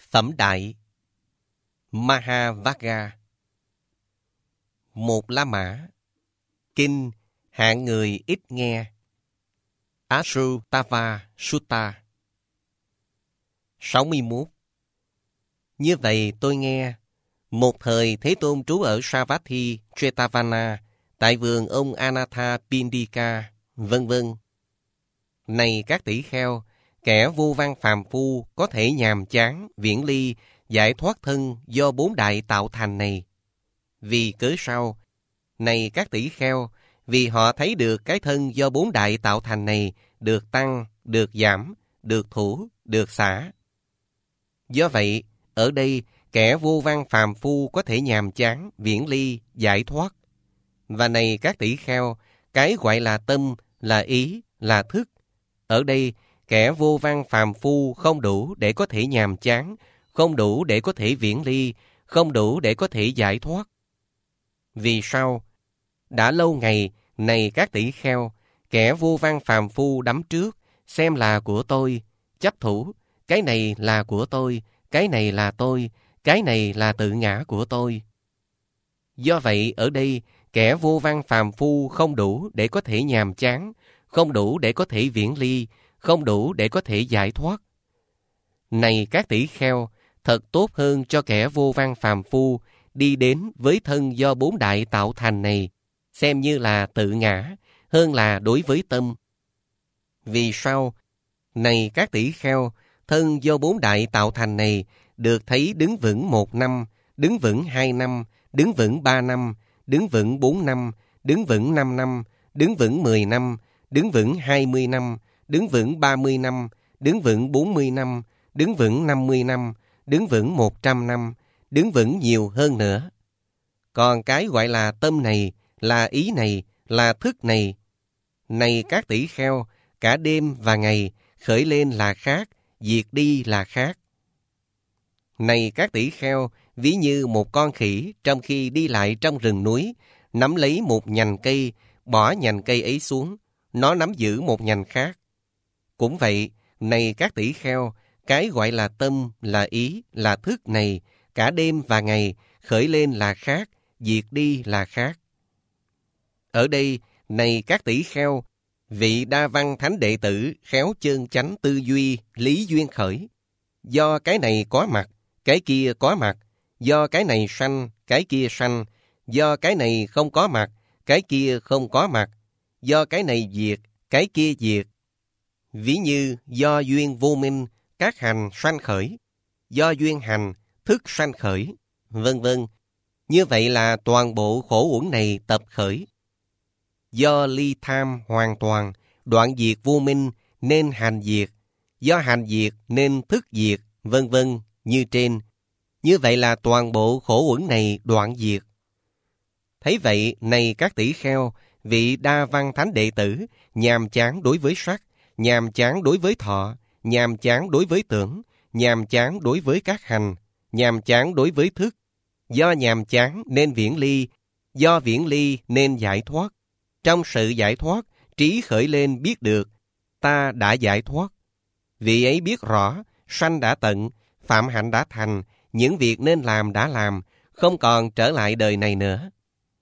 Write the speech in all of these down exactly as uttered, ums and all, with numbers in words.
Phẩm Đại Mahavagga. Một La Mã. Kinh hạng người ít nghe. Asutava Sutta. sáu mươi mốt. Như vậy tôi nghe, một thời Thế Tôn trú ở Savatthi, Jetavana, tại vườn ông Anatha Pindika, vân vân. Này các tỷ kheo, kẻ vô văn phàm phu có thể nhàm chán, viễn ly, giải thoát thân do bốn đại tạo thành này. Vì cớ sao? Này các tỷ kheo, vì họ thấy được cái thân do bốn đại tạo thành này được tăng, được giảm, được thủ, được xả. Do vậy, ở đây, kẻ vô văn phàm phu có thể nhàm chán, viễn ly, giải thoát. Và này các tỷ kheo, cái gọi là tâm, là ý, là thức. Ở đây, kẻ vô văn phàm phu không đủ để có thể nhàm chán, không đủ để có thể viễn ly, không đủ để có thể giải thoát. Vì sao? Đã lâu ngày, này các tỷ kheo, kẻ vô văn phàm phu đắm trước, xem là của tôi, chấp thủ, cái này là của tôi, cái này là tôi, cái này là tự ngã của tôi. Do vậy, ở đây, kẻ vô văn phàm phu không đủ để có thể nhàm chán, không đủ để có thể viễn ly, không đủ để có thể giải thoát. Này các tỷ kheo, thật tốt hơn cho kẻ vô văn phàm phu đi đến với thân do bốn đại tạo thành này, xem như là tự ngã, hơn là đối với tâm. Vì sao? Này các tỷ kheo, thân do bốn đại tạo thành này được thấy đứng vững một năm, đứng vững hai năm, đứng vững ba năm, đứng vững bốn năm, đứng vững năm năm, đứng vững mười năm, đứng vững hai mươi năm, đứng vững ba mươi năm, đứng vững bốn mươi năm, đứng vững năm mươi năm, đứng vững một trăm năm, đứng vững nhiều hơn nữa. Còn cái gọi là tâm này, là ý này, là thức này. Này các tỷ kheo, cả đêm và ngày, khởi lên là khác, diệt đi là khác. Này các tỷ kheo, ví như một con khỉ trong khi đi lại trong rừng núi, nắm lấy một nhành cây, bỏ nhành cây ấy xuống, nó nắm giữ một nhành khác. Cũng vậy, này các tỷ kheo, cái gọi là tâm, là ý, là thức này, cả đêm và ngày, khởi lên là khác, diệt đi là khác. Ở đây, này các tỷ kheo, vị đa văn thánh đệ tử khéo chơn chánh tư duy, lý duyên khởi. Do cái này có mặt, cái kia có mặt, do cái này sanh, cái kia sanh, do cái này không có mặt, cái kia không có mặt, do cái này diệt, cái kia diệt. Ví như do duyên vô minh, các hành sanh khởi, do duyên hành, thức sanh khởi, vân vân. Như vậy là toàn bộ khổ uẩn này tập khởi. Do ly tham hoàn toàn, đoạn diệt vô minh nên hành diệt, do hành diệt nên thức diệt, vân vân như trên. Như vậy là toàn bộ khổ uẩn này đoạn diệt. Thấy vậy, này các tỷ kheo, vị đa văn thánh đệ tử, nhàm chán đối với sắc, nhàm chán đối với thọ, nhàm chán đối với tưởng, nhàm chán đối với các hành, nhàm chán đối với thức. Do nhàm chán nên viễn ly, do viễn ly nên giải thoát. Trong sự giải thoát, trí khởi lên biết được, ta đã giải thoát. Vị ấy biết rõ, sanh đã tận, phạm hạnh đã thành, những việc nên làm đã làm, không còn trở lại đời này nữa.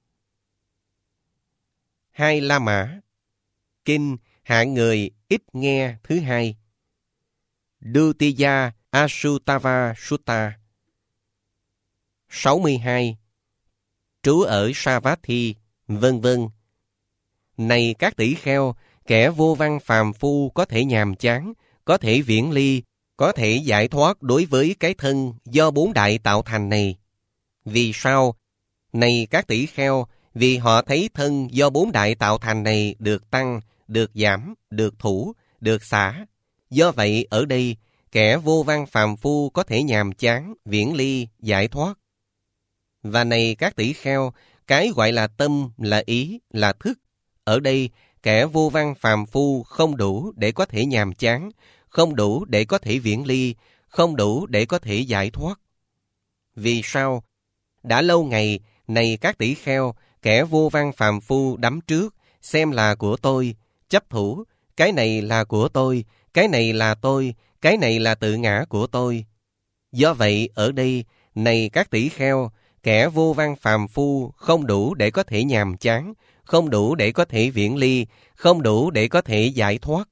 Hai La Mã. Kinh hạng người ít nghe thứ hai. Dutiya Asutava Sutta. sáu mươi hai. Trú ở Savatthi, vân vân. Này các tỷ kheo, kẻ vô văn phàm phu có thể nhàm chán, có thể viễn ly, có thể giải thoát đối với cái thân do bốn đại tạo thành này. Vì sao? Này các tỷ kheo, vì họ thấy thân do bốn đại tạo thành này được tăng, được giảm, được thủ, được xả. Do vậy ở đây, kẻ vô văn phàm phu có thể nhàm chán, viễn ly, giải thoát. Và này các tỷ kheo, cái gọi là tâm, là ý, là thức. Ở đây, kẻ vô văn phàm phu không đủ để có thể nhàm chán, không đủ để có thể viễn ly, không đủ để có thể giải thoát. Vì sao? Đã lâu ngày, này các tỷ kheo, kẻ vô văn phàm phu đắm trước, xem là của tôi, chấp thủ, cái này là của tôi, cái này là tôi, cái này là tự ngã của tôi. Do vậy, ở đây, này các tỷ kheo, kẻ vô văn phàm phu không đủ để có thể nhàm chán, không đủ để có thể viễn ly, không đủ để có thể giải thoát.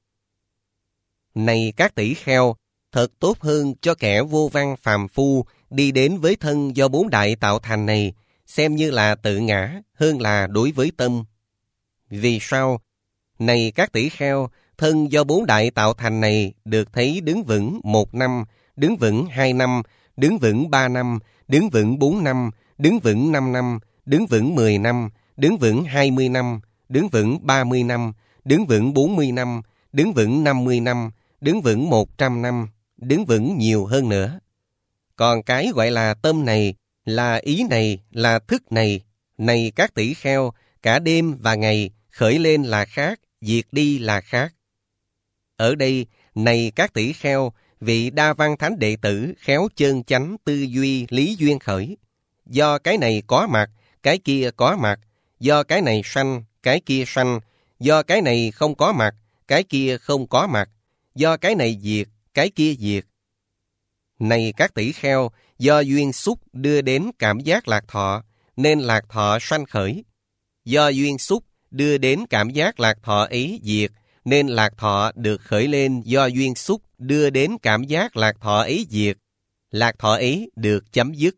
Này các tỷ kheo, thật tốt hơn cho kẻ vô văn phàm phu đi đến với thân do bốn đại tạo thành này, xem như là tự ngã hơn là đối với tâm. Vì sao? Này các tỷ kheo, thân do bốn đại tạo thành này được thấy đứng vững một năm, đứng vững hai năm, đứng vững ba năm, đứng vững bốn năm, đứng vững năm năm, đứng vững mười năm, đứng vững hai mươi năm, đứng vững ba mươi năm, đứng vững bốn mươi năm, đứng vững năm mươi năm, đứng vững một trăm năm, đứng vững nhiều hơn nữa. Còn cái gọi là tâm này, là ý này, là thức này, này các tỷ kheo, cả đêm và ngày khởi lên là khác, diệt đi là khác. Ở đây, này các tỷ kheo, vị Đa Văn Thánh đệ tử khéo chân chánh tư duy lý duyên khởi. Do cái này có mặt, cái kia có mặt. Do cái này sanh, cái kia sanh. Do cái này không có mặt, cái kia không có mặt. Do cái này diệt, cái kia diệt. Này các tỷ kheo, do duyên xúc đưa đến cảm giác lạc thọ, nên lạc thọ sanh khởi. Do duyên xúc đưa đến cảm giác lạc thọ ấy diệt, nên lạc thọ được khởi lên do duyên xúc đưa đến cảm giác lạc thọ ấy diệt. Lạc thọ ấy được chấm dứt.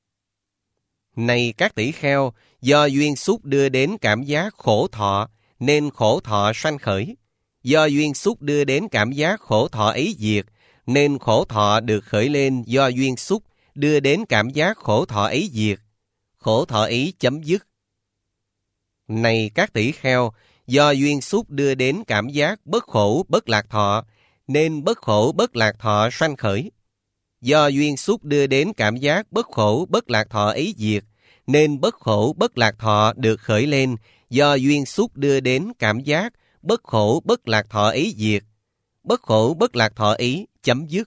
Này các tỷ kheo, do duyên xúc đưa đến cảm giác khổ thọ, nên khổ thọ sanh khởi. Do duyên xúc đưa đến cảm giác khổ thọ ấy diệt, nên khổ thọ được khởi lên do duyên xúc đưa đến cảm giác khổ thọ ấy diệt. Khổ thọ ấy chấm dứt. Này các tỷ kheo, do duyên xúc đưa đến cảm giác bất khổ bất lạc thọ, nên bất khổ bất lạc thọ sanh khởi. Do duyên xúc đưa đến cảm giác bất khổ bất lạc thọ ấy diệt, nên bất khổ bất lạc thọ được khởi lên do duyên xúc đưa đến cảm giác bất khổ bất lạc thọ ấy diệt. Bất khổ bất lạc thọ ấy chấm dứt.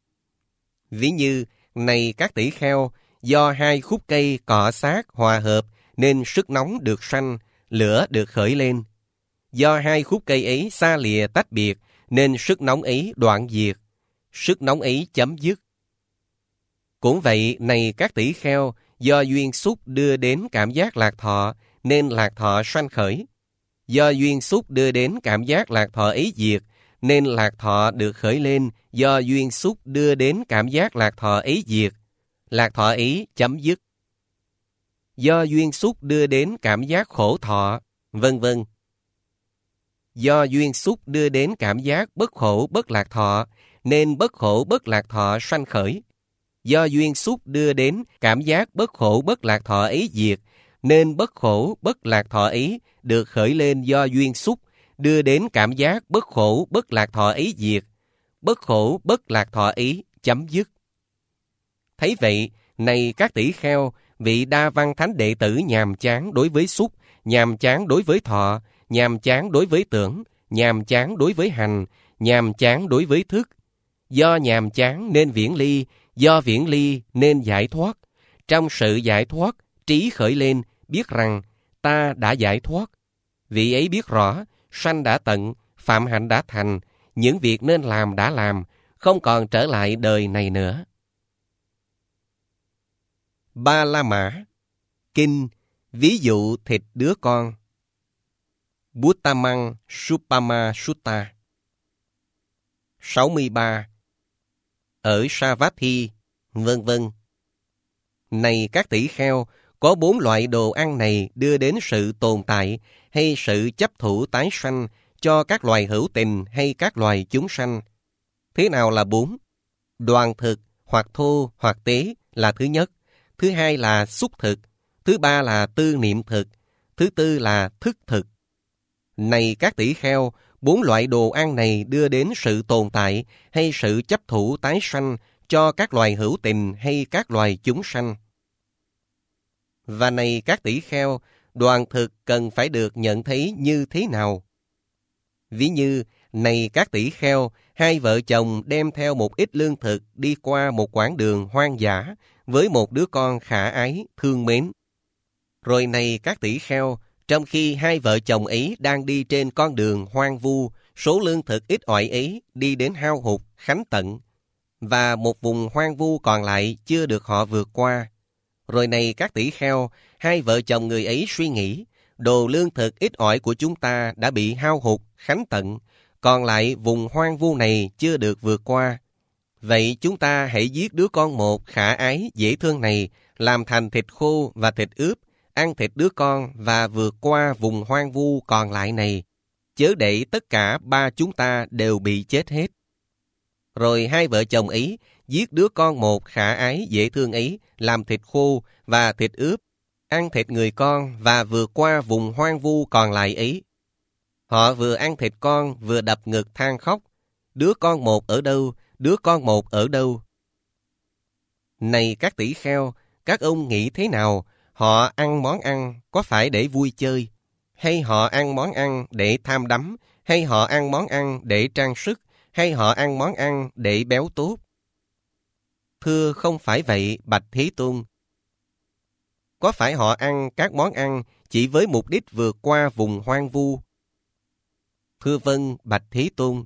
Ví như, này các tỷ kheo, do hai khúc cây cọ xát hòa hợp nên sức nóng được sanh, lửa được khởi lên. Do hai khúc cây ấy xa lìa tách biệt nên sức nóng ấy đoạn diệt. Sức nóng ấy chấm dứt. Cũng vậy, này các tỷ kheo, do duyên xúc đưa đến cảm giác lạc thọ nên lạc thọ sanh khởi. Do duyên xúc đưa đến cảm giác lạc thọ ấy diệt, nên lạc thọ được khởi lên do duyên xúc đưa đến cảm giác lạc thọ ấy diệt. Lạc thọ ấy chấm dứt. Do duyên xúc đưa đến cảm giác khổ thọ, vân vân. Do duyên xúc đưa đến cảm giác bất khổ bất lạc thọ, nên bất khổ bất lạc thọ sanh khởi. Do duyên xúc đưa đến cảm giác bất khổ bất lạc thọ ấy diệt, nên bất khổ bất lạc thọ ấy được khởi lên do duyên xúc đưa đến cảm giác bất khổ bất lạc thọ ấy diệt. Bất khổ bất lạc thọ ấy chấm dứt. Thấy vậy, này các tỷ kheo, vị Đa Văn Thánh đệ tử nhàm chán đối với xúc, nhàm chán đối với thọ, nhàm chán đối với tưởng, nhàm chán đối với hành, nhàm chán đối với thức. Do nhàm chán nên viễn ly, do viễn ly nên giải thoát. Trong sự giải thoát, trí khởi lên, biết rằng ta đã giải thoát. Vị ấy biết rõ, sanh đã tận, phạm hạnh đã thành, những việc nên làm đã làm, không còn trở lại đời này nữa. Ba La Mã Kinh ví dụ thịt đứa con. Buttamang Suppama Sutta. sáu mươi ba. Ở Savatthi, vân vân. Này các tỷ kheo, có bốn loại đồ ăn này đưa đến sự tồn tại hay sự chấp thủ tái sanh cho các loài hữu tình hay các loài chúng sanh. Thế nào là bốn? Đoàn thực, hoặc thô, hoặc tế là thứ nhất. Thứ hai là xúc thực. Thứ ba là tư niệm thực. Thứ tư là thức thực. Này các tỷ kheo, bốn loại đồ ăn này đưa đến sự tồn tại hay sự chấp thủ tái sanh cho các loài hữu tình hay các loài chúng sanh. Và này các tỷ kheo, đoàn thực cần phải được nhận thấy như thế nào? Ví như, này các tỷ kheo, hai vợ chồng đem theo một ít lương thực đi qua một quãng đường hoang dã với một đứa con khả ái, thương mến. Rồi này các tỷ kheo, trong khi hai vợ chồng ấy đang đi trên con đường hoang vu, số lương thực ít ỏi ấy đi đến hao hụt, khánh tận. và một vùng hoang vu còn lại chưa được họ vượt qua. Rồi này các tỷ kheo, hai vợ chồng người ấy suy nghĩ, đồ lương thực ít ỏi của chúng ta đã bị hao hụt, khánh tận, còn lại vùng hoang vu này chưa được vượt qua. Vậy chúng ta hãy giết đứa con một khả ái, dễ thương này, làm thành thịt khô và thịt ướp, ăn thịt đứa con và vượt qua vùng hoang vu còn lại này, chớ để tất cả ba chúng ta đều bị chết hết. Rồi hai vợ chồng ấy giết đứa con một khả ái dễ thương ấy, làm thịt khô và thịt ướp, ăn thịt người con và vượt qua vùng hoang vu còn lại ấy. Họ vừa ăn thịt con vừa đập ngực than khóc, đứa con một ở đâu, đứa con một ở đâu. Này các tỷ kheo, các ông nghĩ thế nào? Họ ăn món ăn có phải để vui chơi, hay họ ăn món ăn để tham đắm, hay họ ăn món ăn để trang sức, hay họ ăn món ăn để béo tốt? Thưa không phải vậy, bạch Thế Tôn. Có phải họ ăn các món ăn chỉ với mục đích vượt qua vùng hoang vu? Thưa vâng, bạch Thế Tôn.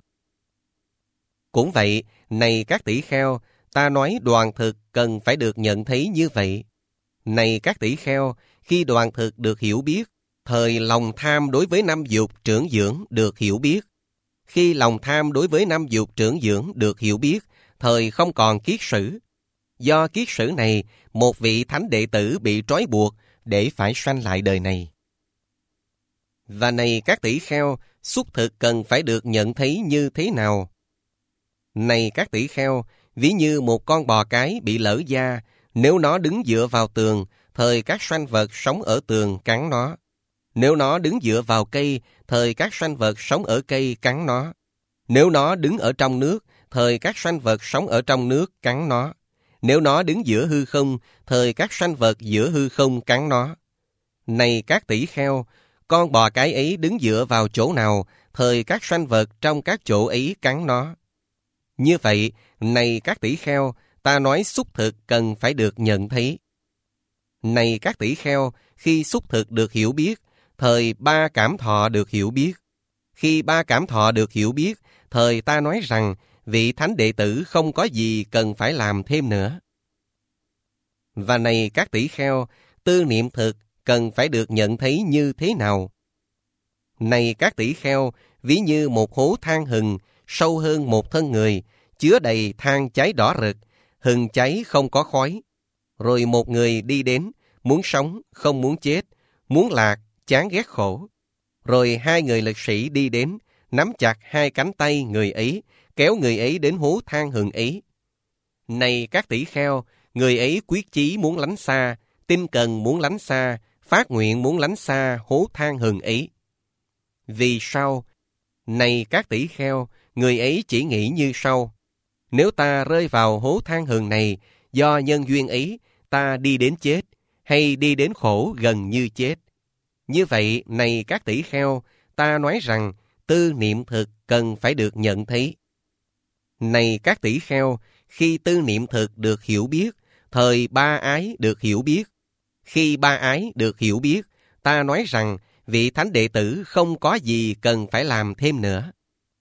Cũng vậy, này các tỷ kheo, ta nói đoàn thực cần phải được nhận thấy như vậy. Này các tỷ kheo, khi đoàn thực được hiểu biết, thời lòng tham đối với năm dục trưởng dưỡng được hiểu biết. Khi lòng tham đối với năm dục trưởng dưỡng được hiểu biết, thời không còn kiết sử. Do kiết sử này, một vị thánh đệ tử bị trói buộc để phải sanh lại đời này. Và này các tỷ kheo, xuất thực cần phải được nhận thấy như thế nào? Này các tỷ kheo, ví như một con bò cái bị lở da, nếu nó đứng dựa vào tường, thời các sanh vật sống ở tường cắn nó. Nếu nó đứng dựa vào cây, thời các sanh vật sống ở cây cắn nó. Nếu nó đứng ở trong nước, thời các sanh vật sống ở trong nước cắn nó. Nếu nó đứng giữa hư không, thời các sanh vật giữa hư không cắn nó. Này các tỷ kheo, con bò cái ấy đứng dựa vào chỗ nào, thời các sanh vật trong các chỗ ấy cắn nó. Như vậy, này các tỷ kheo, ta nói xúc thực cần phải được nhận thấy. Này các tỷ kheo, khi xúc thực được hiểu biết, thời ba cảm thọ được hiểu biết. Khi ba cảm thọ được hiểu biết, thời ta nói rằng vị thánh đệ tử không có gì cần phải làm thêm nữa. Và này các tỷ kheo, tư niệm thực cần phải được nhận thấy như thế nào? Này các tỷ kheo, ví như một hố than hừng sâu hơn một thân người, chứa đầy than cháy đỏ rực, hừng cháy không có khói. Rồi một người đi đến, muốn sống, không muốn chết, muốn lạc, chán ghét khổ. Rồi hai người lực sĩ đi đến, nắm chặt hai cánh tay người ấy, kéo người ấy đến hố than hừng ấy. Này các tỷ kheo, người ấy quyết chí muốn lánh xa, tinh cần muốn lánh xa, phát nguyện muốn lánh xa hố than hừng ấy. Vì sao? Này các tỷ kheo, người ấy chỉ nghĩ như sau: nếu ta rơi vào hố than hừng này, do nhân duyên ấy, ta đi đến chết, hay đi đến khổ gần như chết. Như vậy, này các tỷ kheo, ta nói rằng tư niệm thực cần phải được nhận thấy. Này các tỷ kheo, khi tư niệm thực được hiểu biết, thời ba ái được hiểu biết. Khi ba ái được hiểu biết, ta nói rằng vị thánh đệ tử không có gì cần phải làm thêm nữa.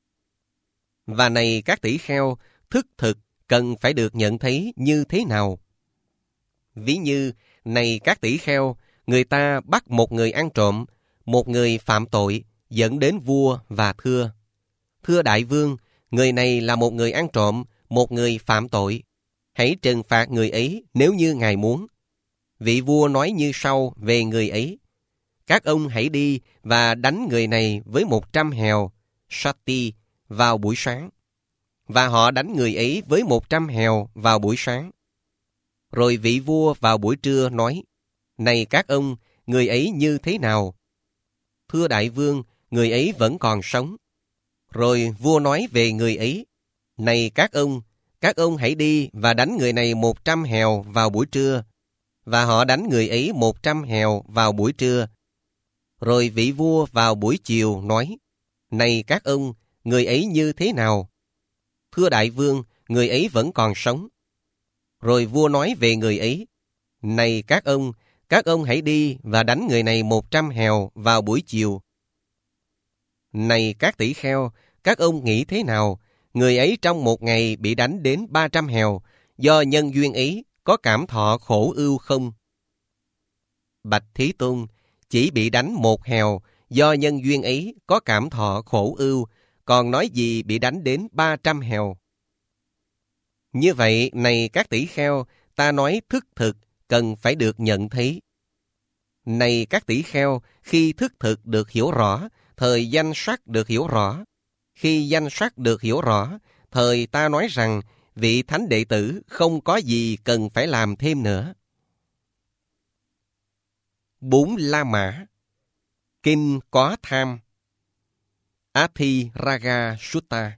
Và này các tỷ kheo, thức thực cần phải được nhận thấy như thế nào? Ví như, này các tỷ kheo, người ta bắt một người ăn trộm, một người phạm tội, dẫn đến vua và thưa: thưa đại vương, người này là một người ăn trộm, một người phạm tội. Hãy trừng phạt người ấy nếu như ngài muốn. Vị vua nói như sau về người ấy: các ông hãy đi và đánh người này với một trăm hèo, sati, vào buổi sáng. Và họ đánh người ấy với một trăm hèo vào buổi sáng. Rồi vị vua vào buổi trưa nói: này các ông, người ấy như thế nào? Thưa đại vương, người ấy vẫn còn sống. Rồi vua nói về người ấy: này các ông, các ông hãy đi và đánh người này một trăm hèo vào buổi trưa. Và họ đánh người ấy một trăm hèo vào buổi trưa. Rồi vị vua vào buổi chiều nói: này các ông, người ấy như thế nào? Thưa đại vương, người ấy vẫn còn sống. Rồi vua nói về người ấy: này các ông, các ông hãy đi và đánh người này một trăm hèo vào buổi chiều. Này các tỷ kheo, các ông nghĩ thế nào? người ấy trong một ngày bị đánh đến ba trăm hèo, do nhân duyên ấy có cảm thọ khổ ưu không? Bạch Thế Tôn, chỉ bị đánh một hèo, do nhân duyên ấy có cảm thọ khổ ưu, còn nói gì bị đánh đến ba trăm hèo? Như vậy, này các tỷ kheo, ta nói thức thực cần phải được nhận thấy. Này các tỷ kheo, khi thức thực được hiểu rõ, thời danh sắc được hiểu rõ. Khi danh sắc được hiểu rõ, thời ta nói rằng vị thánh đệ tử không có gì cần phải làm thêm nữa. Bốn La Mã. Kinh có tham. Ati Raga Sutta.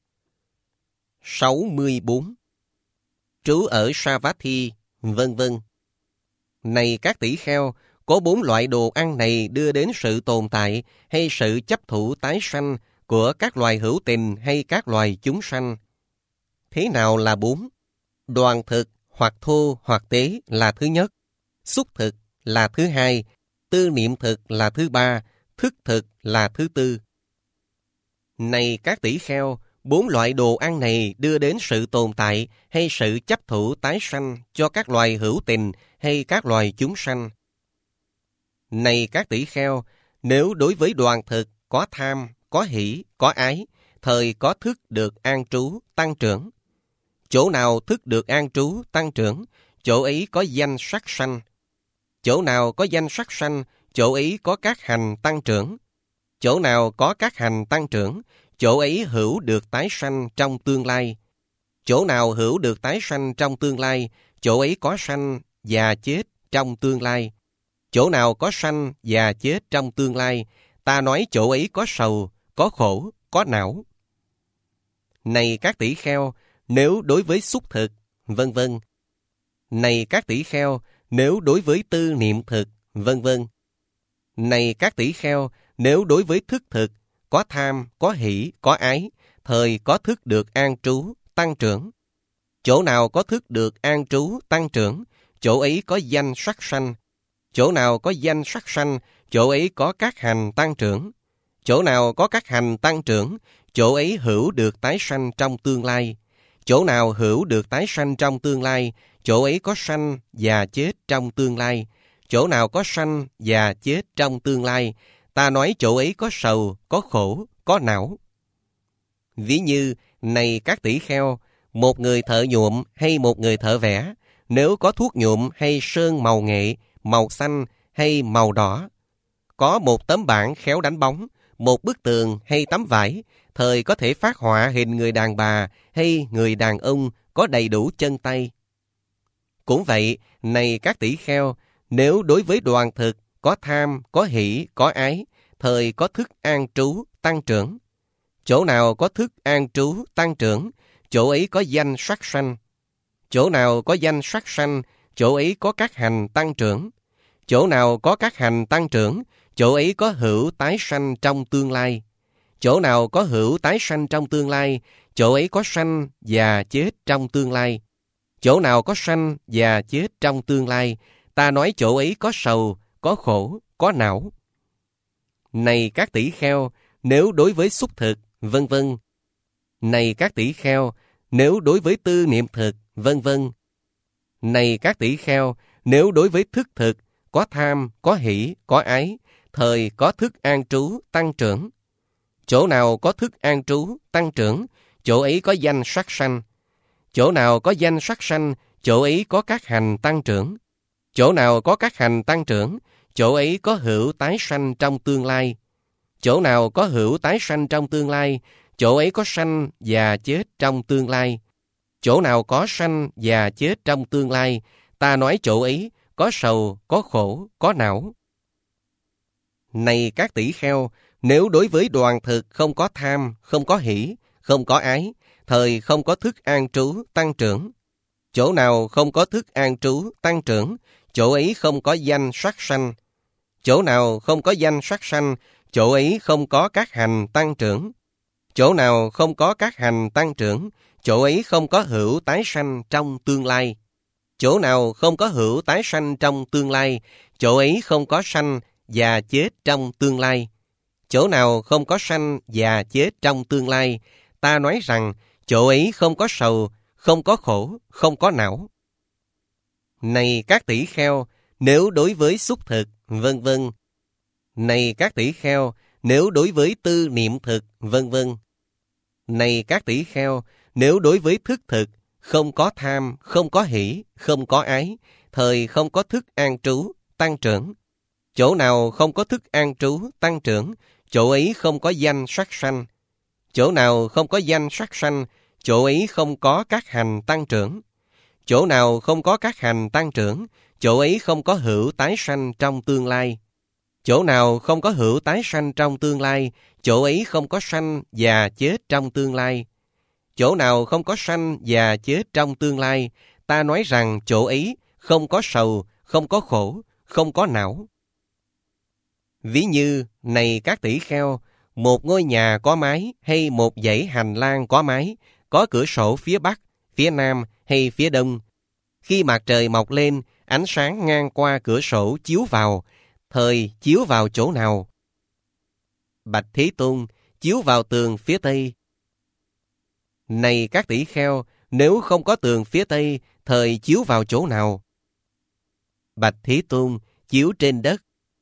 sáu mươi bốn. Trú ở Savatthi, vân vân. Này các tỷ kheo, có bốn loại đồ ăn này đưa đến sự tồn tại hay sự chấp thủ tái sanh của các loài hữu tình hay các loài chúng sanh. Thế nào là bốn? Đoàn thực, hoặc thô hoặc tế là thứ nhất. Xúc thực là thứ hai. Tư niệm thực là thứ ba. Thức thực là thứ tư. Này các tỷ kheo, bốn loại đồ ăn này đưa đến sự tồn tại hay sự chấp thủ tái sanh cho các loài hữu tình hay các loài chúng sanh. Này các tỷ kheo, nếu đối với đoàn thực có tham, có hỷ, có ái, thời có thức được an trú, tăng trưởng. Chỗ nào thức được an trú, tăng trưởng, chỗ ấy có danh sắc sanh. Chỗ nào có danh sắc sanh, chỗ ấy có các hành tăng trưởng. Chỗ nào có các hành tăng trưởng, chỗ ấy hữu được tái sanh trong tương lai. Chỗ nào hữu được tái sanh trong tương lai, chỗ ấy có sanh và chết trong tương lai. Chỗ nào có sanh và chết trong tương lai, ta nói chỗ ấy có sầu, có khổ, có não. Này các tỷ kheo, nếu đối với xúc thực, vân vân. Này các tỷ kheo, nếu đối với tư niệm thực, vân vân. Này các tỷ kheo, nếu đối với thức thực, có tham, có hỷ, có ái, thời có thức được an trú, tăng trưởng. Chỗ nào có thức được an trú, tăng trưởng, chỗ ấy có danh sắc sanh. Chỗ nào có danh sắc sanh, chỗ ấy có các hành tăng trưởng. Chỗ nào có các hành tăng trưởng, chỗ ấy hữu được tái sanh trong tương lai. Chỗ nào hữu được tái sanh trong tương lai, chỗ ấy có sanh và chết trong tương lai. Chỗ nào có sanh và chết trong tương lai, ta nói chỗ ấy có sầu, có khổ, có não. Ví như, này các tỷ kheo, một người thợ nhuộm hay một người thợ vẽ, nếu có thuốc nhuộm hay sơn màu nghệ, màu xanh hay màu đỏ, có một tấm bảng khéo đánh bóng, một bức tường hay tấm vải, thời có thể phát họa hình người đàn bà hay người đàn ông có đầy đủ chân tay. Cũng vậy, này các tỷ kheo, nếu đối với đoàn thực, có tham, có hỷ, có ái, thời có thức an trú, tăng trưởng. Chỗ nào có thức an trú, tăng trưởng, chỗ ấy có danh sắc sanh. Chỗ nào có danh sắc sanh, chỗ ấy có các hành tăng trưởng. Chỗ nào có các hành tăng trưởng, chỗ ấy có hữu tái sanh trong tương lai. Chỗ nào có hữu tái sanh trong tương lai, chỗ ấy có sanh và chết trong tương lai. Chỗ nào có sanh và chết trong tương lai, ta nói chỗ ấy có sầu, có khổ, có não. Này các tỷ kheo, nếu đối với xúc thực, vân vân. Này các tỷ kheo, nếu đối với tư niệm thực, vân vân. Này các tỷ kheo, nếu đối với thức thực, có tham, có hỷ, có ái, thời có thức an trú, tăng trưởng. Chỗ nào có thức an trú, tăng trưởng, chỗ ấy có danh sắc sanh. Chỗ nào có danh sắc sanh, chỗ ấy có các hành tăng trưởng. Chỗ nào có các hành tăng trưởng, chỗ ấy có hữu tái sanh trong tương lai. Chỗ nào có hữu tái sanh trong tương lai, chỗ ấy có sanh và chết trong tương lai. Chỗ nào có sanh và chết trong tương lai, ta nói chỗ ấy có sầu, có khổ, có não. Này các tỷ kheo, nếu đối với đoàn thực không có tham, không có hỷ, không có ái, thời không có thức an trú, tăng trưởng. Chỗ nào không có thức an trú, tăng trưởng, chỗ ấy không có danh sắc sanh. Chỗ nào không có danh sắc sanh, chỗ ấy không có các hành tăng trưởng. Chỗ nào không có các hành tăng trưởng, chỗ ấy không có hữu tái sanh trong tương lai. Chỗ nào không có hữu tái sanh trong tương lai, chỗ ấy không có sanh và chết trong tương lai. Chỗ nào không có sanh và chết trong tương lai, ta nói rằng chỗ ấy không có sầu, không có khổ, không có não. Này các tỷ kheo, nếu đối với xúc thực, vân vân. Này các tỷ kheo, nếu đối với tư niệm thực, vân vân. Này các tỷ kheo, nếu đối với thức thực, không có tham, không có hỷ, không có ái, thời không có thức an trú, tăng trưởng. Chỗ nào không có thức an trú, tăng trưởng, chỗ ấy không có danh sắc sanh. Chỗ nào không có danh sắc sanh, chỗ ấy không có các hành tăng trưởng. Chỗ nào không có các hành tăng trưởng, chỗ ấy không có hữu tái sanh trong tương lai. Chỗ nào không có hữu tái sanh trong tương lai, chỗ ấy không có sanh và chết trong tương lai. Chỗ nào không có sanh và chết trong tương lai, ta nói rằng chỗ ấy không có sầu, không có khổ, không có não. Ví như, này các tỷ kheo, một ngôi nhà có mái hay một dãy hành lang có mái, có cửa sổ phía bắc, phía nam hay phía đông. Khi mặt trời mọc lên, ánh sáng ngang qua cửa sổ chiếu vào, thời chiếu vào chỗ nào? Bạch Thế Tôn, chiếu vào tường phía tây. Này các tỷ kheo, nếu không có tường phía tây, thời chiếu vào chỗ nào? Bạch Thế Tôn, chiếu trên đất.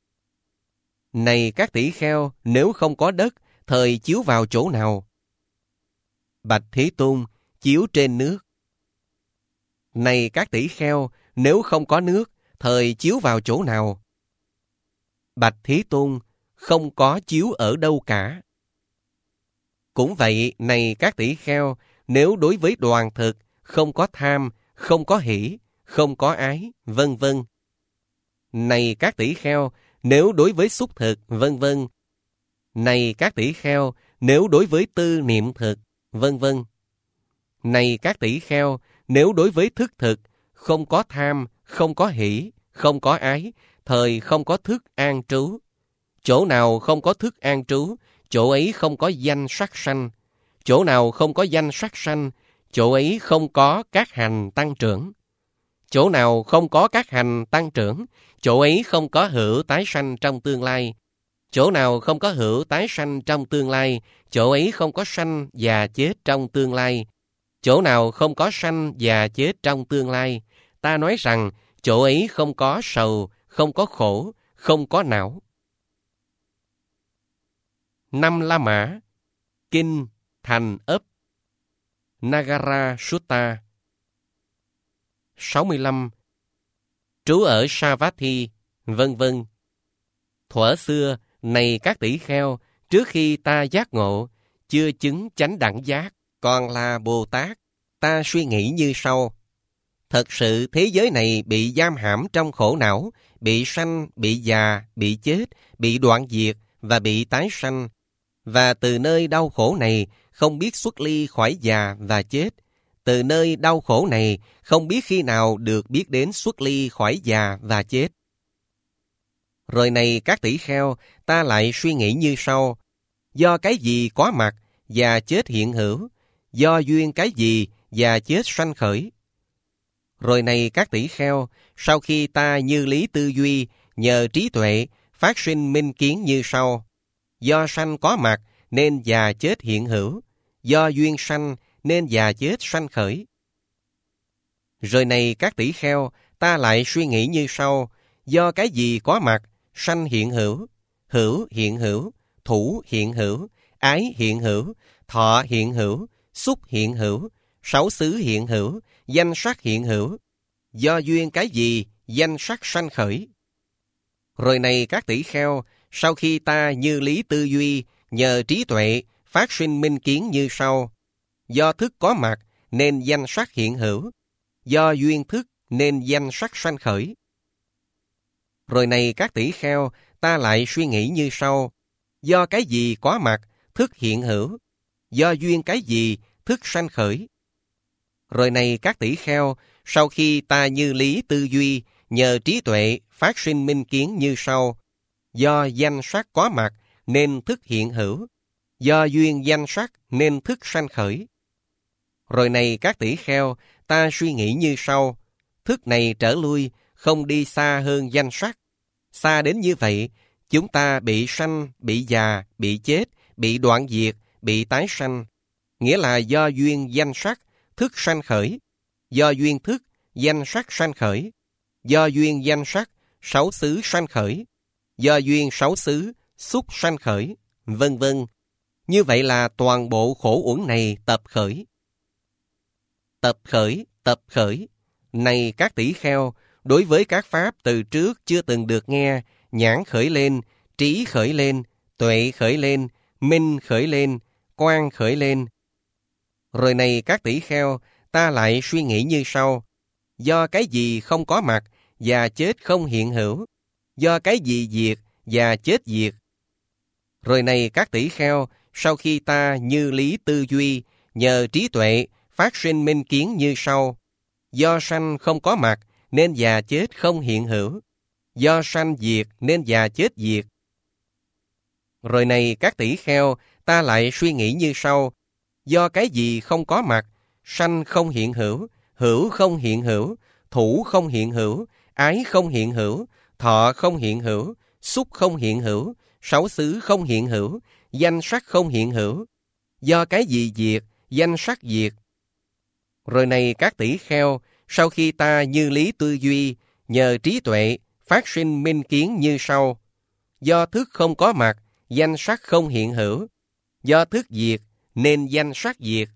Này các tỷ kheo, nếu không có đất, thời chiếu vào chỗ nào? Bạch Thế Tôn, chiếu trên nước. Này các tỷ kheo, nếu không có nước, thời chiếu vào chỗ nào? Bạch Thế Tôn, không có chiếu ở đâu cả. Cũng vậy, này các tỷ kheo, nếu đối với đoàn thực, không có tham, không có hỷ, không có ái, vân vân. Này các tỷ kheo, nếu đối với xúc thực, vân vân. Này các tỷ kheo, nếu đối với tư niệm thực, vân vân. Này các tỷ kheo, nếu đối với thức thực, không có tham, không có hỷ, không có ái, thời không có thức an trú. Chỗ nào không có thức an trú, chỗ ấy không có danh sắc sanh. Chỗ nào không có danh sắc sanh, chỗ ấy không có các hành tăng trưởng. Chỗ nào không có các hành tăng trưởng, chỗ ấy không có hữu tái sanh trong tương lai. Chỗ nào không có hữu tái sanh trong tương lai, chỗ ấy không có sanh và chết trong tương lai. Chỗ nào không có sanh và chết trong tương lai, ta nói rằng chỗ ấy không có sầu, không có khổ, không có não. Năm La Mã, Kinh Thành Ấp, Nagara Sutta. sáu mươi lăm. Trú ở Savatthi, vân vân. Thuở xưa, này các tỷ kheo, trước khi ta giác ngộ, chưa chứng chánh đẳng giác, còn là Bồ Tát, ta suy nghĩ như sau. Thật sự thế giới này bị giam hãm trong khổ não, bị sanh, bị già, bị chết, bị đoạn diệt và bị tái sanh. Và từ nơi đau khổ này không biết xuất ly khỏi già và chết. Từ nơi đau khổ này không biết khi nào được biết đến xuất ly khỏi già và chết. Rồi này các tỷ kheo, ta lại suy nghĩ như sau. Do cái gì có mặt và chết hiện hữu, do duyên cái gì và chết sanh khởi. Rồi này các tỷ kheo, sau khi ta như lý tư duy, nhờ trí tuệ, phát sinh minh kiến như sau. Do sanh có mặt nên già chết hiện hữu, do duyên sanh nên già chết sanh khởi. Rồi này các tỷ kheo, ta lại suy nghĩ như sau. Do cái gì có mặt, sanh hiện hữu, hữu hiện hữu, thủ hiện hữu, ái hiện hữu, thọ hiện hữu, xúc hiện hữu, sáu xứ hiện hữu, danh sắc hiện hữu. Do duyên cái gì, danh sắc sanh khởi. Rồi này các tỷ kheo, sau khi ta như lý tư duy, nhờ trí tuệ, phát sinh minh kiến như sau. Do thức có mặt, nên danh sắc hiện hữu. Do duyên thức, nên danh sắc sanh khởi. Rồi này các tỷ kheo, ta lại suy nghĩ như sau. Do cái gì có mặt, thức hiện hữu. Do duyên cái gì, thức sanh khởi. Rồi này các tỷ kheo, sau khi ta như lý tư duy, nhờ trí tuệ, phát sinh minh kiến như sau. Do danh sắc có mặt, nên thức hiện hữu. Do duyên danh sắc, nên thức sanh khởi. Rồi này các tỷ kheo, ta suy nghĩ như sau. Thức này trở lui, không đi xa hơn danh sắc. Xa đến như vậy, chúng ta bị sanh, bị già, bị chết, bị đoạn diệt, bị tái sanh. nghĩa là do duyên danh sắc, thức sanh khởi, do duyên thức, danh sắc sanh khởi, do duyên danh sắc, sáu xứ sanh khởi, do duyên sáu xứ, xúc sanh khởi, vân vân. Như vậy là toàn bộ khổ uẩn này tập khởi. Tập khởi, tập khởi. Này các tỷ kheo, đối với các pháp từ trước chưa từng được nghe, nhãn khởi lên, trí khởi lên, tuệ khởi lên, minh khởi lên, quang khởi lên. Rồi này các tỷ kheo, ta lại suy nghĩ như sau. Do cái gì không có mặt và chết không hiện hữu, do cái gì diệt và chết diệt. Rồi này các tỷ kheo, sau khi ta như lý tư duy, nhờ trí tuệ, phát sinh minh kiến như sau. Do sanh không có mặt, nên già chết không hiện hữu. Do sanh diệt, nên già chết diệt. Rồi này các tỷ kheo, ta lại suy nghĩ như sau. Do cái gì không có mặt, sanh không hiện hữu, hữu không hiện hữu, thủ không hiện hữu, ái không hiện hữu, thọ không hiện hữu, xúc không hiện hữu, sáu xứ không hiện hữu, danh sắc không hiện hữu. Do cái gì diệt, danh sắc diệt. Rồi này các tỷ kheo, sau khi ta như lý tư duy, nhờ trí tuệ, phát sinh minh kiến như sau. Do thức không có mặt, danh sắc không hiện hữu. Do thức diệt, nên danh sắc diệt.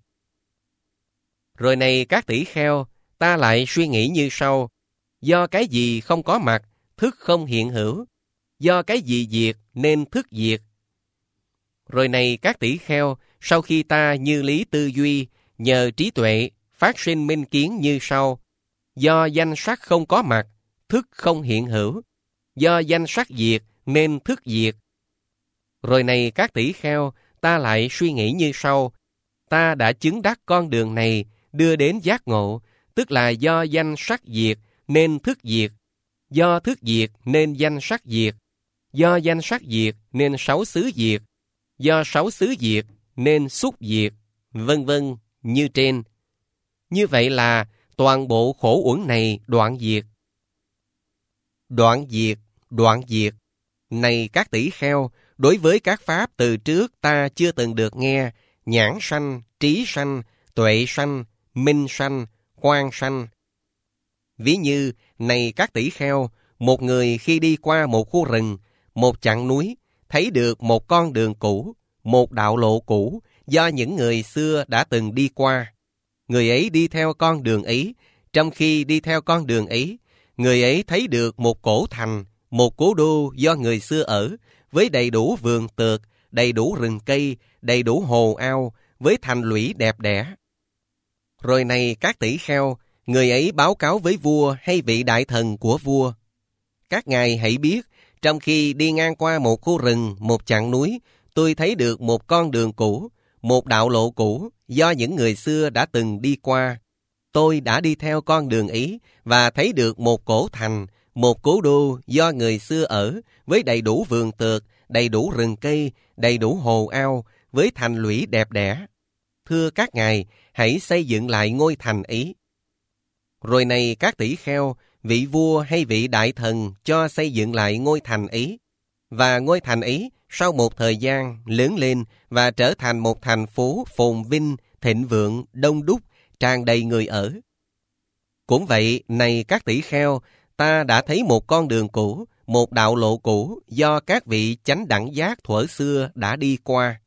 Rồi này các tỷ kheo, ta lại suy nghĩ như sau. Do cái gì không có mặt, thức không hiện hữu. Do cái gì diệt, nên thức diệt. Rồi này các tỷ kheo, sau khi ta như lý tư duy, nhờ trí tuệ, phát sinh minh kiến như sau. Do danh sắc không có mặt, thức không hiện hữu. Do danh sắc diệt, nên thức diệt. Rồi này các tỷ kheo, ta lại suy nghĩ như sau. Ta đã chứng đắc con đường này, đưa đến giác ngộ, tức là do danh sắc diệt, nên thức diệt. Do thức diệt, nên danh sắc diệt. Do danh sắc diệt, nên sáu xứ diệt. Do sáu xứ diệt, nên xúc diệt, vân vân như trên. Như vậy là toàn bộ khổ uẩn này đoạn diệt. Đoạn diệt, đoạn diệt. Này các tỷ kheo, đối với các pháp từ trước ta chưa từng được nghe, nhãn sanh, trí sanh, tuệ sanh, minh sanh, quang sanh. Ví như, này các tỷ kheo, một người khi đi qua một khu rừng, một chặng núi, thấy được một con đường cũ, một đạo lộ cũ do những người xưa đã từng đi qua. Người ấy đi theo con đường ấy, trong khi đi theo con đường ấy, người ấy thấy được một cổ thành, một cố đô do người xưa ở, với đầy đủ vườn tược, đầy đủ rừng cây, đầy đủ hồ ao, với thành lũy đẹp đẽ. Rồi này các tỷ kheo, người ấy báo cáo với vua hay vị đại thần của vua. Các ngài hãy biết, trong khi đi ngang qua một khu rừng, một chặng núi, tôi thấy được một con đường cũ, một đạo lộ cũ do những người xưa đã từng đi qua. Tôi đã đi theo con đường ấy và thấy được một cổ thành, một cố đô do người xưa ở, với đầy đủ vườn tược, đầy đủ rừng cây, đầy đủ hồ ao, với thành lũy đẹp đẽ. Thưa các ngài, hãy xây dựng lại ngôi thành ấy. Rồi này các tỷ kheo, vị vua hay vị đại thần cho xây dựng lại ngôi thành ấy. Và ngôi thành ấy sau một thời gian lớn lên và trở thành một thành phố phồn vinh, thịnh vượng, đông đúc, tràn đầy người ở. Cũng vậy, này các tỷ kheo, ta đã thấy một con đường cũ, một đạo lộ cũ do các vị chánh đẳng giác thuở xưa đã đi qua.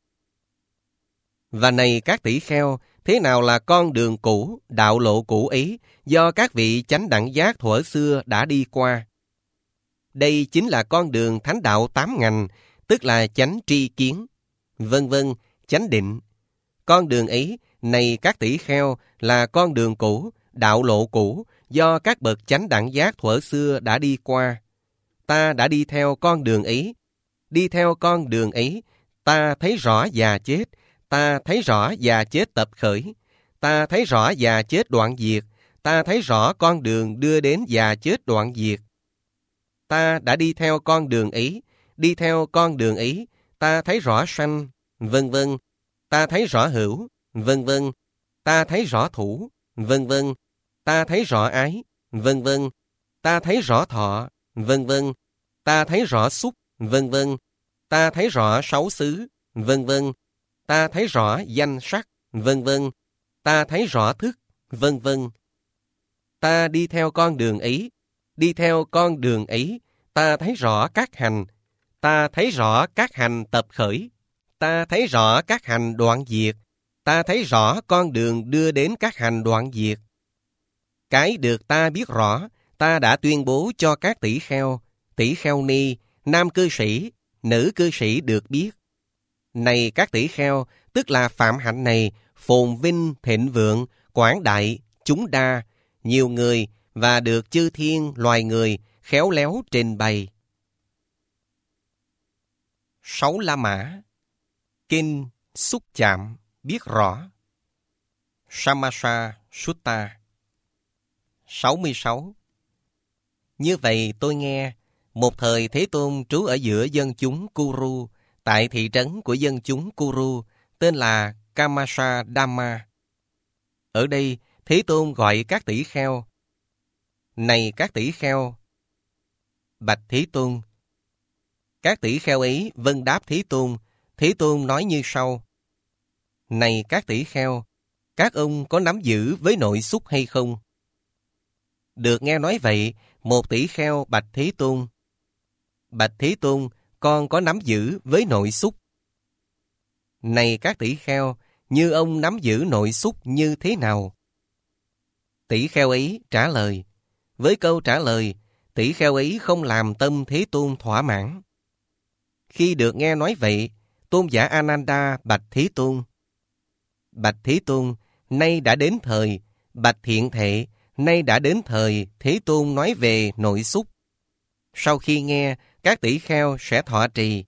Và này các tỷ kheo, thế nào là con đường cũ, đạo lộ cũ ấy do các vị chánh đẳng giác thuở xưa đã đi qua? Đây chính là con đường thánh đạo tám ngành, tức là chánh tri kiến, vân vân, chánh định. Con đường ấy, này các tỷ kheo, là con đường cũ, đạo lộ cũ do các bậc chánh đẳng giác thuở xưa đã đi qua. Ta đã đi theo con đường ấy. Đi theo con đường ấy, ta thấy rõ già chết, ta thấy rõ già chết tập khởi, ta thấy rõ già chết đoạn diệt, ta thấy rõ con đường đưa đến già chết đoạn diệt. Ta đã đi theo con đường ấy, đi theo con đường ấy, ta thấy rõ sanh, vân vân, ta thấy rõ hữu, vân vân, ta thấy rõ thủ, vân vân, ta thấy rõ ái, vân vân, ta thấy rõ thọ, vân vân, ta thấy rõ xúc, vân vân, ta thấy rõ sáu xứ, vân vân, ta thấy rõ danh sắc, vân vân. Ta thấy rõ thức, vân vân. Ta đi theo con đường ấy, đi theo con đường ấy, ta thấy rõ các hành, ta thấy rõ các hành tập khởi, ta thấy rõ các hành đoạn diệt, ta thấy rõ con đường đưa đến các hành đoạn diệt. Cái được ta biết rõ, ta đã tuyên bố cho các tỷ kheo, tỷ kheo ni, nam cư sĩ, nữ cư sĩ được biết. Này các tỷ kheo, tức là phạm hạnh này, phồn vinh, thịnh vượng, quảng đại, chúng đa, nhiều người và được chư thiên loài người khéo léo trình bày. Sáu La Mã. Kinh xúc chạm biết rõ. Samasa Sutta. sáu mươi sáu. Như vậy tôi nghe, một thời Thế Tôn trú ở giữa dân chúng Kuru, tại thị trấn của dân chúng Kuru, tên là Kamasa Dhamma. Ở đây, Thế Tôn gọi các tỷ kheo. Này các tỷ kheo! Bạch Thế Tôn! Các tỷ kheo ấy vâng đáp Thế Tôn. Thế Tôn nói như sau. Này các tỷ kheo! Các ông có nắm giữ với nội xúc hay không? Được nghe nói vậy, một tỷ kheo bạch Thế Tôn. Bạch Thế Tôn, con có nắm giữ với nội xúc. Này các tỷ kheo, như ông nắm giữ nội xúc như thế nào? Tỷ kheo ấy trả lời. Với câu trả lời, tỷ kheo ấy không làm tâm Thế Tôn thỏa mãn. Khi được nghe nói vậy, tôn giả Ananda bạch Thế Tôn. Bạch Thế Tôn, nay đã đến thời, bạch Thiện Thệ, nay đã đến thời Thế Tôn nói về nội xúc. Sau khi nghe, các tỷ kheo sẽ thọ trì.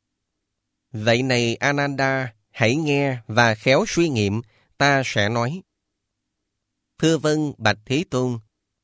Vậy này Ananda, hãy nghe và khéo suy nghiệm, ta sẽ nói. Thưa vâng, bạch Thế Tôn.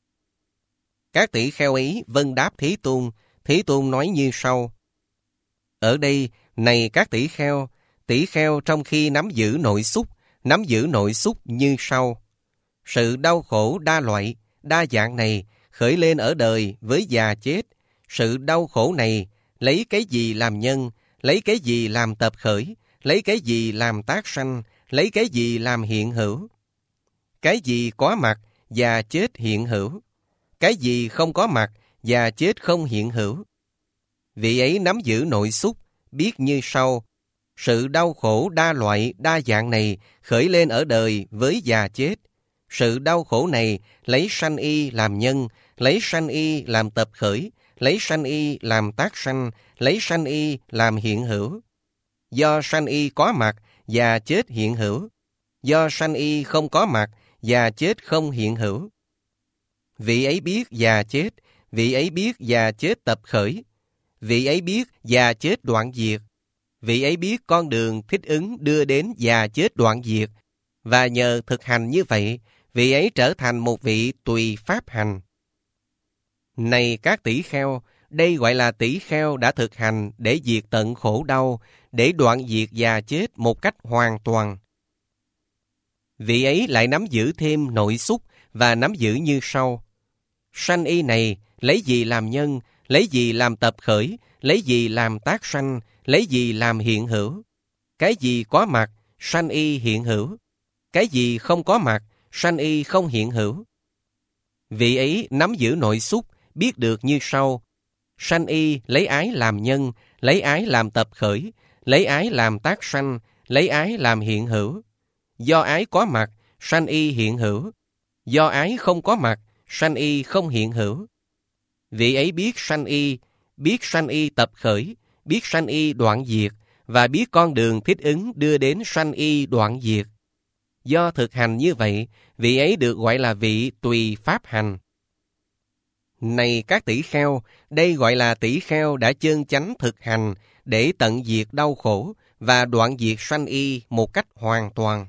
Các tỷ kheo ấy vâng đáp Thế Tôn. Thế Tôn nói như sau. Ở đây, này các tỷ kheo, tỷ kheo trong khi nắm giữ nội xúc, nắm giữ nội xúc như sau. Sự đau khổ đa loại, đa dạng này khởi lên ở đời với già chết. Sự đau khổ này lấy cái gì làm nhân, lấy cái gì làm tập khởi, lấy cái gì làm tác sanh, lấy cái gì làm hiện hữu. Cái gì có mặt, già chết hiện hữu. Cái gì không có mặt, già chết không hiện hữu. Vị ấy nắm giữ nội xúc, biết như sau. Sự đau khổ đa loại, đa dạng này khởi lên ở đời với già chết. Sự đau khổ này lấy sanh y làm nhân, lấy sanh y làm tập khởi, lấy sanh y làm tác sanh, lấy sanh y làm hiện hữu. Do sanh y có mặt, già chết hiện hữu. Do sanh y không có mặt, già chết không hiện hữu. Vị ấy biết già chết, vị ấy biết già chết tập khởi, vị ấy biết già chết đoạn diệt, vị ấy biết con đường thích ứng đưa đến già chết đoạn diệt, và nhờ thực hành như vậy, vị ấy trở thành một vị tùy pháp hành. Này các tỷ kheo, đây gọi là tỷ kheo đã thực hành để diệt tận khổ đau, để đoạn diệt già chết một cách hoàn toàn. Vị ấy lại nắm giữ thêm nội xúc và nắm giữ như sau. Sanh y này lấy gì làm nhân, lấy gì làm tập khởi, lấy gì làm tác sanh, lấy gì làm hiện hữu. Cái gì có mặt, sanh y hiện hữu. Cái gì không có mặt, sanh y không hiện hữu. Vị ấy nắm giữ nội xúc, biết được như sau. Sanh y lấy ái làm nhân, lấy ái làm tập khởi, lấy ái làm tác sanh, lấy ái làm hiện hữu. Do ái có mặt, sanh y hiện hữu. Do ái không có mặt, sanh y không hiện hữu. Vị ấy biết sanh y, biết sanh y tập khởi, biết sanh y đoạn diệt, và biết con đường thích ứng đưa đến sanh y đoạn diệt. Do thực hành như vậy, vị ấy được gọi là vị tùy pháp hành. Này các tỷ kheo, đây gọi là tỷ kheo đã chân chánh thực hành để tận diệt đau khổ và đoạn diệt sanh y một cách hoàn toàn.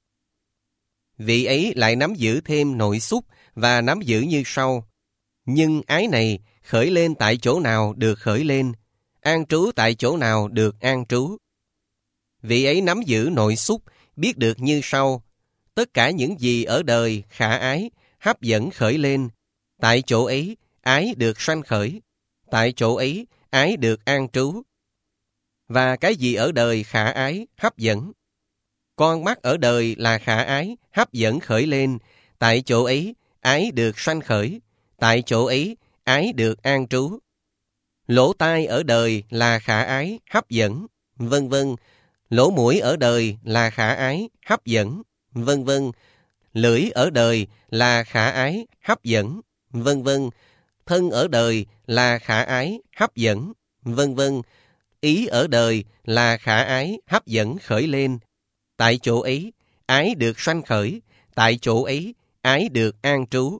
Vị ấy lại nắm giữ thêm nội xúc và nắm giữ như sau. Nhưng ái này khởi lên tại chỗ nào được khởi lên, an trú tại chỗ nào được an trú. Vị ấy nắm giữ nội xúc, biết được như sau. Tất cả những gì ở đời khả ái, hấp dẫn khởi lên, tại chỗ ấy ái được sanh khởi, tại chỗ ấy ái được an trú. Và cái gì ở đời khả ái, hấp dẫn, Con mắt ở đời là khả ái, hấp dẫn khởi lên. Tại chỗ ấy, ái được sanh khởi. Tại chỗ ấy, ái được an trú. Lỗ tai ở đời là khả ái, hấp dẫn, vân vân. Lỗ mũi ở đời là khả ái, hấp dẫn, vân vân. Lưỡi ở đời là khả ái, hấp dẫn, vân vân. Thân ở đời là khả ái, hấp dẫn, vân vân. Ý ở đời là khả ái, hấp dẫn khởi lên. Tại chỗ ấy, ái được sanh khởi. Tại chỗ ấy, ái được an trú.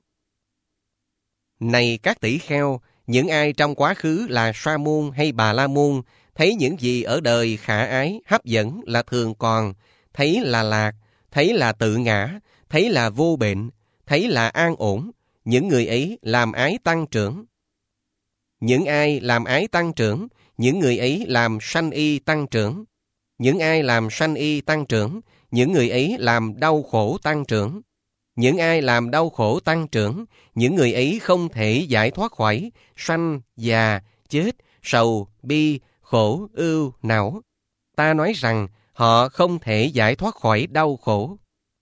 Này các tỷ kheo, những ai trong quá khứ là Sa môn hay Bà La môn, thấy những gì ở đời khả ái, hấp dẫn là thường còn, thấy là lạc, thấy là tự ngã, thấy là vô bệnh, thấy là an ổn, những người ấy làm ái tăng trưởng. Những ai làm ái tăng trưởng, những người ấy làm sanh y tăng trưởng. Những ai làm sanh y tăng trưởng, những người ấy làm đau khổ tăng trưởng. Những ai làm đau khổ tăng trưởng, những người ấy không thể giải thoát khỏi sanh, già, chết, sầu, bi, khổ, ưu, não. Ta nói rằng họ không thể giải thoát khỏi đau khổ.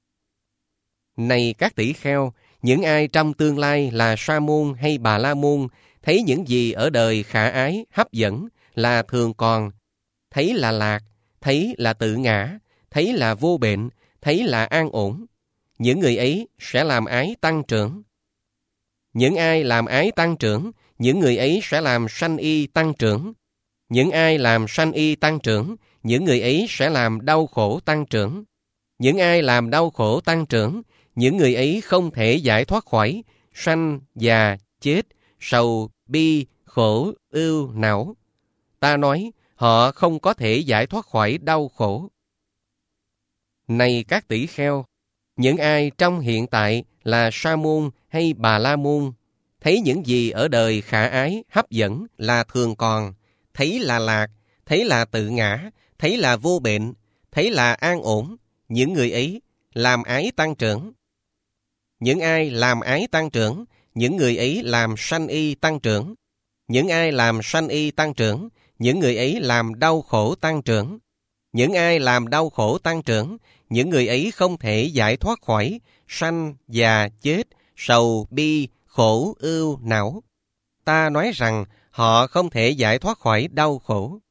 Này các tỷ kheo, những ai trong tương lai là Sa môn hay Bà La môn, thấy những gì ở đời khả ái, hấp dẫn là thường còn, thấy là lạc, thấy là tự ngã, thấy là vô bệnh, thấy là an ổn, những người ấy sẽ làm ái tăng trưởng. Những ai làm ái tăng trưởng, những người ấy sẽ làm sanh y tăng trưởng. Những ai làm sanh y tăng trưởng, những người ấy sẽ làm đau khổ tăng trưởng. Những ai làm đau khổ tăng trưởng, những người ấy không thể giải thoát khỏi sanh, già, chết, sầu, bi, khổ, ưu, não. Ta nói, họ không có thể giải thoát khỏi đau khổ. Này các tỷ kheo, những ai trong hiện tại là Sa môn hay Bà La môn, thấy những gì ở đời khả ái, hấp dẫn là thường còn, thấy là lạc, thấy là tự ngã, thấy là vô bệnh, thấy là an ổn, những người ấy làm ái tăng trưởng. Những ai làm ái tăng trưởng, những người ấy làm sanh y tăng trưởng. Những ai làm sanh y tăng trưởng, những người ấy làm đau khổ tăng trưởng. Những ai làm đau khổ tăng trưởng, những người ấy không thể giải thoát khỏi sanh, già, chết, sầu, bi, khổ, ưu, não. Ta nói rằng họ không thể giải thoát khỏi đau khổ.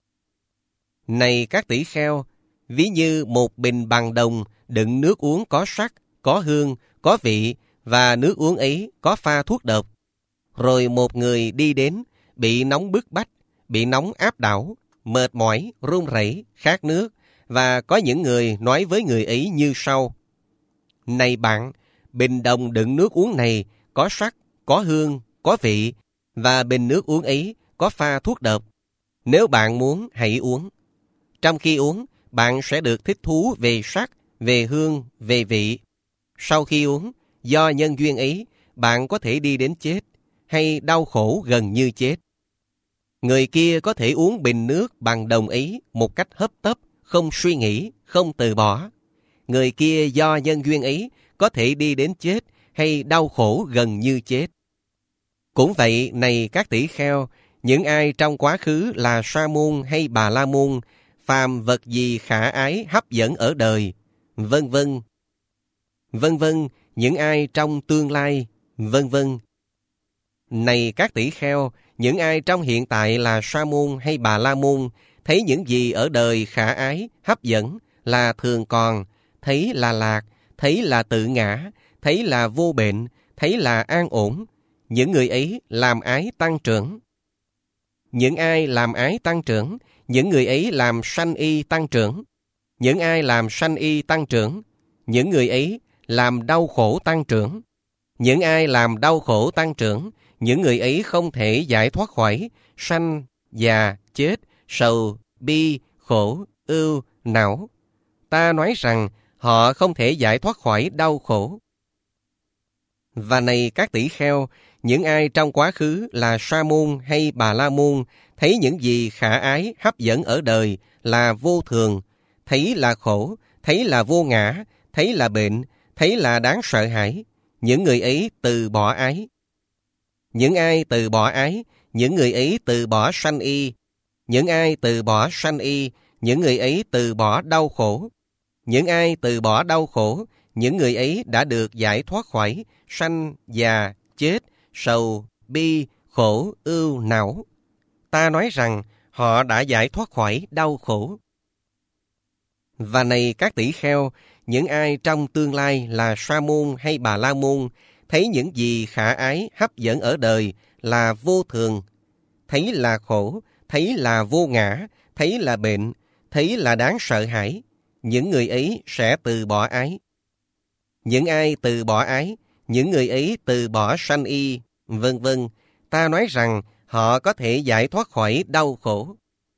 Này các tỷ kheo, ví như một bình bằng đồng đựng nước uống có sắc, có hương, có vị, và nước uống ấy có pha thuốc độc. Rồi một người đi đến, bị nóng bức bách, bị nóng áp đảo, mệt mỏi, run rẩy, khát nước, và có những người nói với người ấy như sau: Này bạn, bình đồng đựng nước uống này có sắc, có hương, có vị, và bình nước uống ấy có pha thuốc độc. Nếu bạn muốn, hãy uống. Trong khi uống, bạn sẽ được thích thú về sắc, về hương, về vị. Sau khi uống, do nhân duyên ấy, bạn có thể đi đến chết, hay đau khổ gần như chết. Người kia có thể uống bình nước bằng đồng ấy một cách hấp tấp, không suy nghĩ, không từ bỏ. Người kia do nhân duyên ấy có thể đi đến chết hay đau khổ gần như chết. Cũng vậy, này các tỷ kheo, những ai trong quá khứ là Sa môn hay Bà La môn, phàm vật gì khả ái hấp dẫn ở đời, vân vân. Vân vân, những ai trong tương lai, vân vân. Này các tỷ kheo, những ai trong hiện tại là Sa môn hay Bà La môn, thấy những gì ở đời khả ái, hấp dẫn là thường còn, thấy là lạc, thấy là tự ngã, thấy là vô bệnh, thấy là an ổn, những người ấy làm ái tăng trưởng. Những ai làm ái tăng trưởng, những người ấy làm sanh y tăng trưởng. Những ai làm sanh y tăng trưởng, những người ấy làm đau khổ tăng trưởng. Những ai làm đau khổ tăng trưởng, những người ấy không thể giải thoát khỏi sanh, già, chết, sầu, bi, khổ, ưu, não. Ta nói rằng họ không thể giải thoát khỏi đau khổ. Và này các tỷ kheo, những ai trong quá khứ là Sa môn hay Bà La môn, thấy những gì khả ái hấp dẫn ở đời là vô thường, thấy là khổ, thấy là vô ngã, thấy là bệnh, thấy là đáng sợ hãi, những người ấy từ bỏ ái. Những ai từ bỏ ái, những người ấy từ bỏ sanh y. Những ai từ bỏ sanh y, những người ấy từ bỏ đau khổ. Những ai từ bỏ đau khổ, những người ấy đã được giải thoát khỏi sanh, già, chết, sầu, bi, khổ, ưu, não. Ta nói rằng họ đã giải thoát khỏi đau khổ. Và này các tỷ kheo, những ai trong tương lai là Sa môn hay Bà La môn, thấy những gì khả ái hấp dẫn ở đời là vô thường, thấy là khổ, thấy là vô ngã, thấy là bệnh, thấy là đáng sợ hãi, những người ấy sẽ từ bỏ ái. Những ai từ bỏ ái, những người ấy từ bỏ sanh y, vân vân. Ta nói rằng họ có thể giải thoát khỏi đau khổ.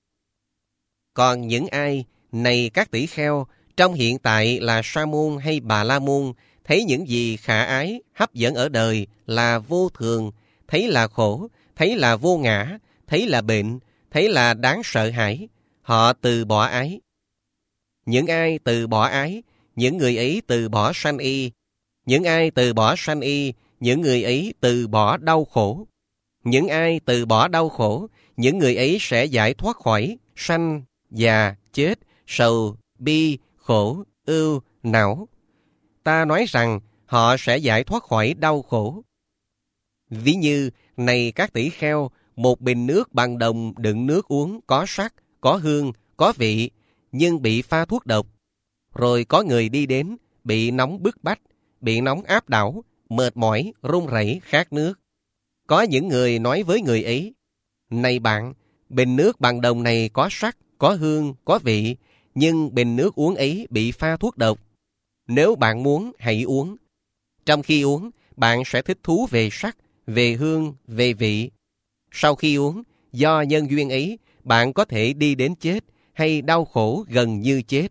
Còn những ai, này các tỷ kheo, trong hiện tại là Sa môn hay Bà La môn, thấy những gì khả ái, hấp dẫn ở đời là vô thường, thấy là khổ, thấy là vô ngã, thấy là bệnh, thấy là đáng sợ hãi, họ từ bỏ ái. Những ai từ bỏ ái, những người ấy từ bỏ sanh y. Những ai từ bỏ sanh y, những người ấy từ bỏ đau khổ. Những ai từ bỏ đau khổ, những người ấy sẽ giải thoát khỏi sanh, già, chết, sầu, bi, khổ, ưu, não. Ta nói rằng họ sẽ giải thoát khỏi đau khổ. Ví như, này các tỷ kheo, một bình nước bằng đồng đựng nước uống có sắc, có hương, có vị, nhưng bị pha thuốc độc. Rồi có người đi đến, bị nóng bức bách, bị nóng áp đảo, mệt mỏi, run rẩy khát nước. Có những người nói với người ấy, này bạn, bình nước bằng đồng này có sắc, có hương, có vị, nhưng bình nước uống ấy bị pha thuốc độc. Nếu bạn muốn, hãy uống. Trong khi uống, bạn sẽ thích thú về sắc, về hương, về vị. Sau khi uống, do nhân duyên ấy, bạn có thể đi đến chết hay đau khổ gần như chết.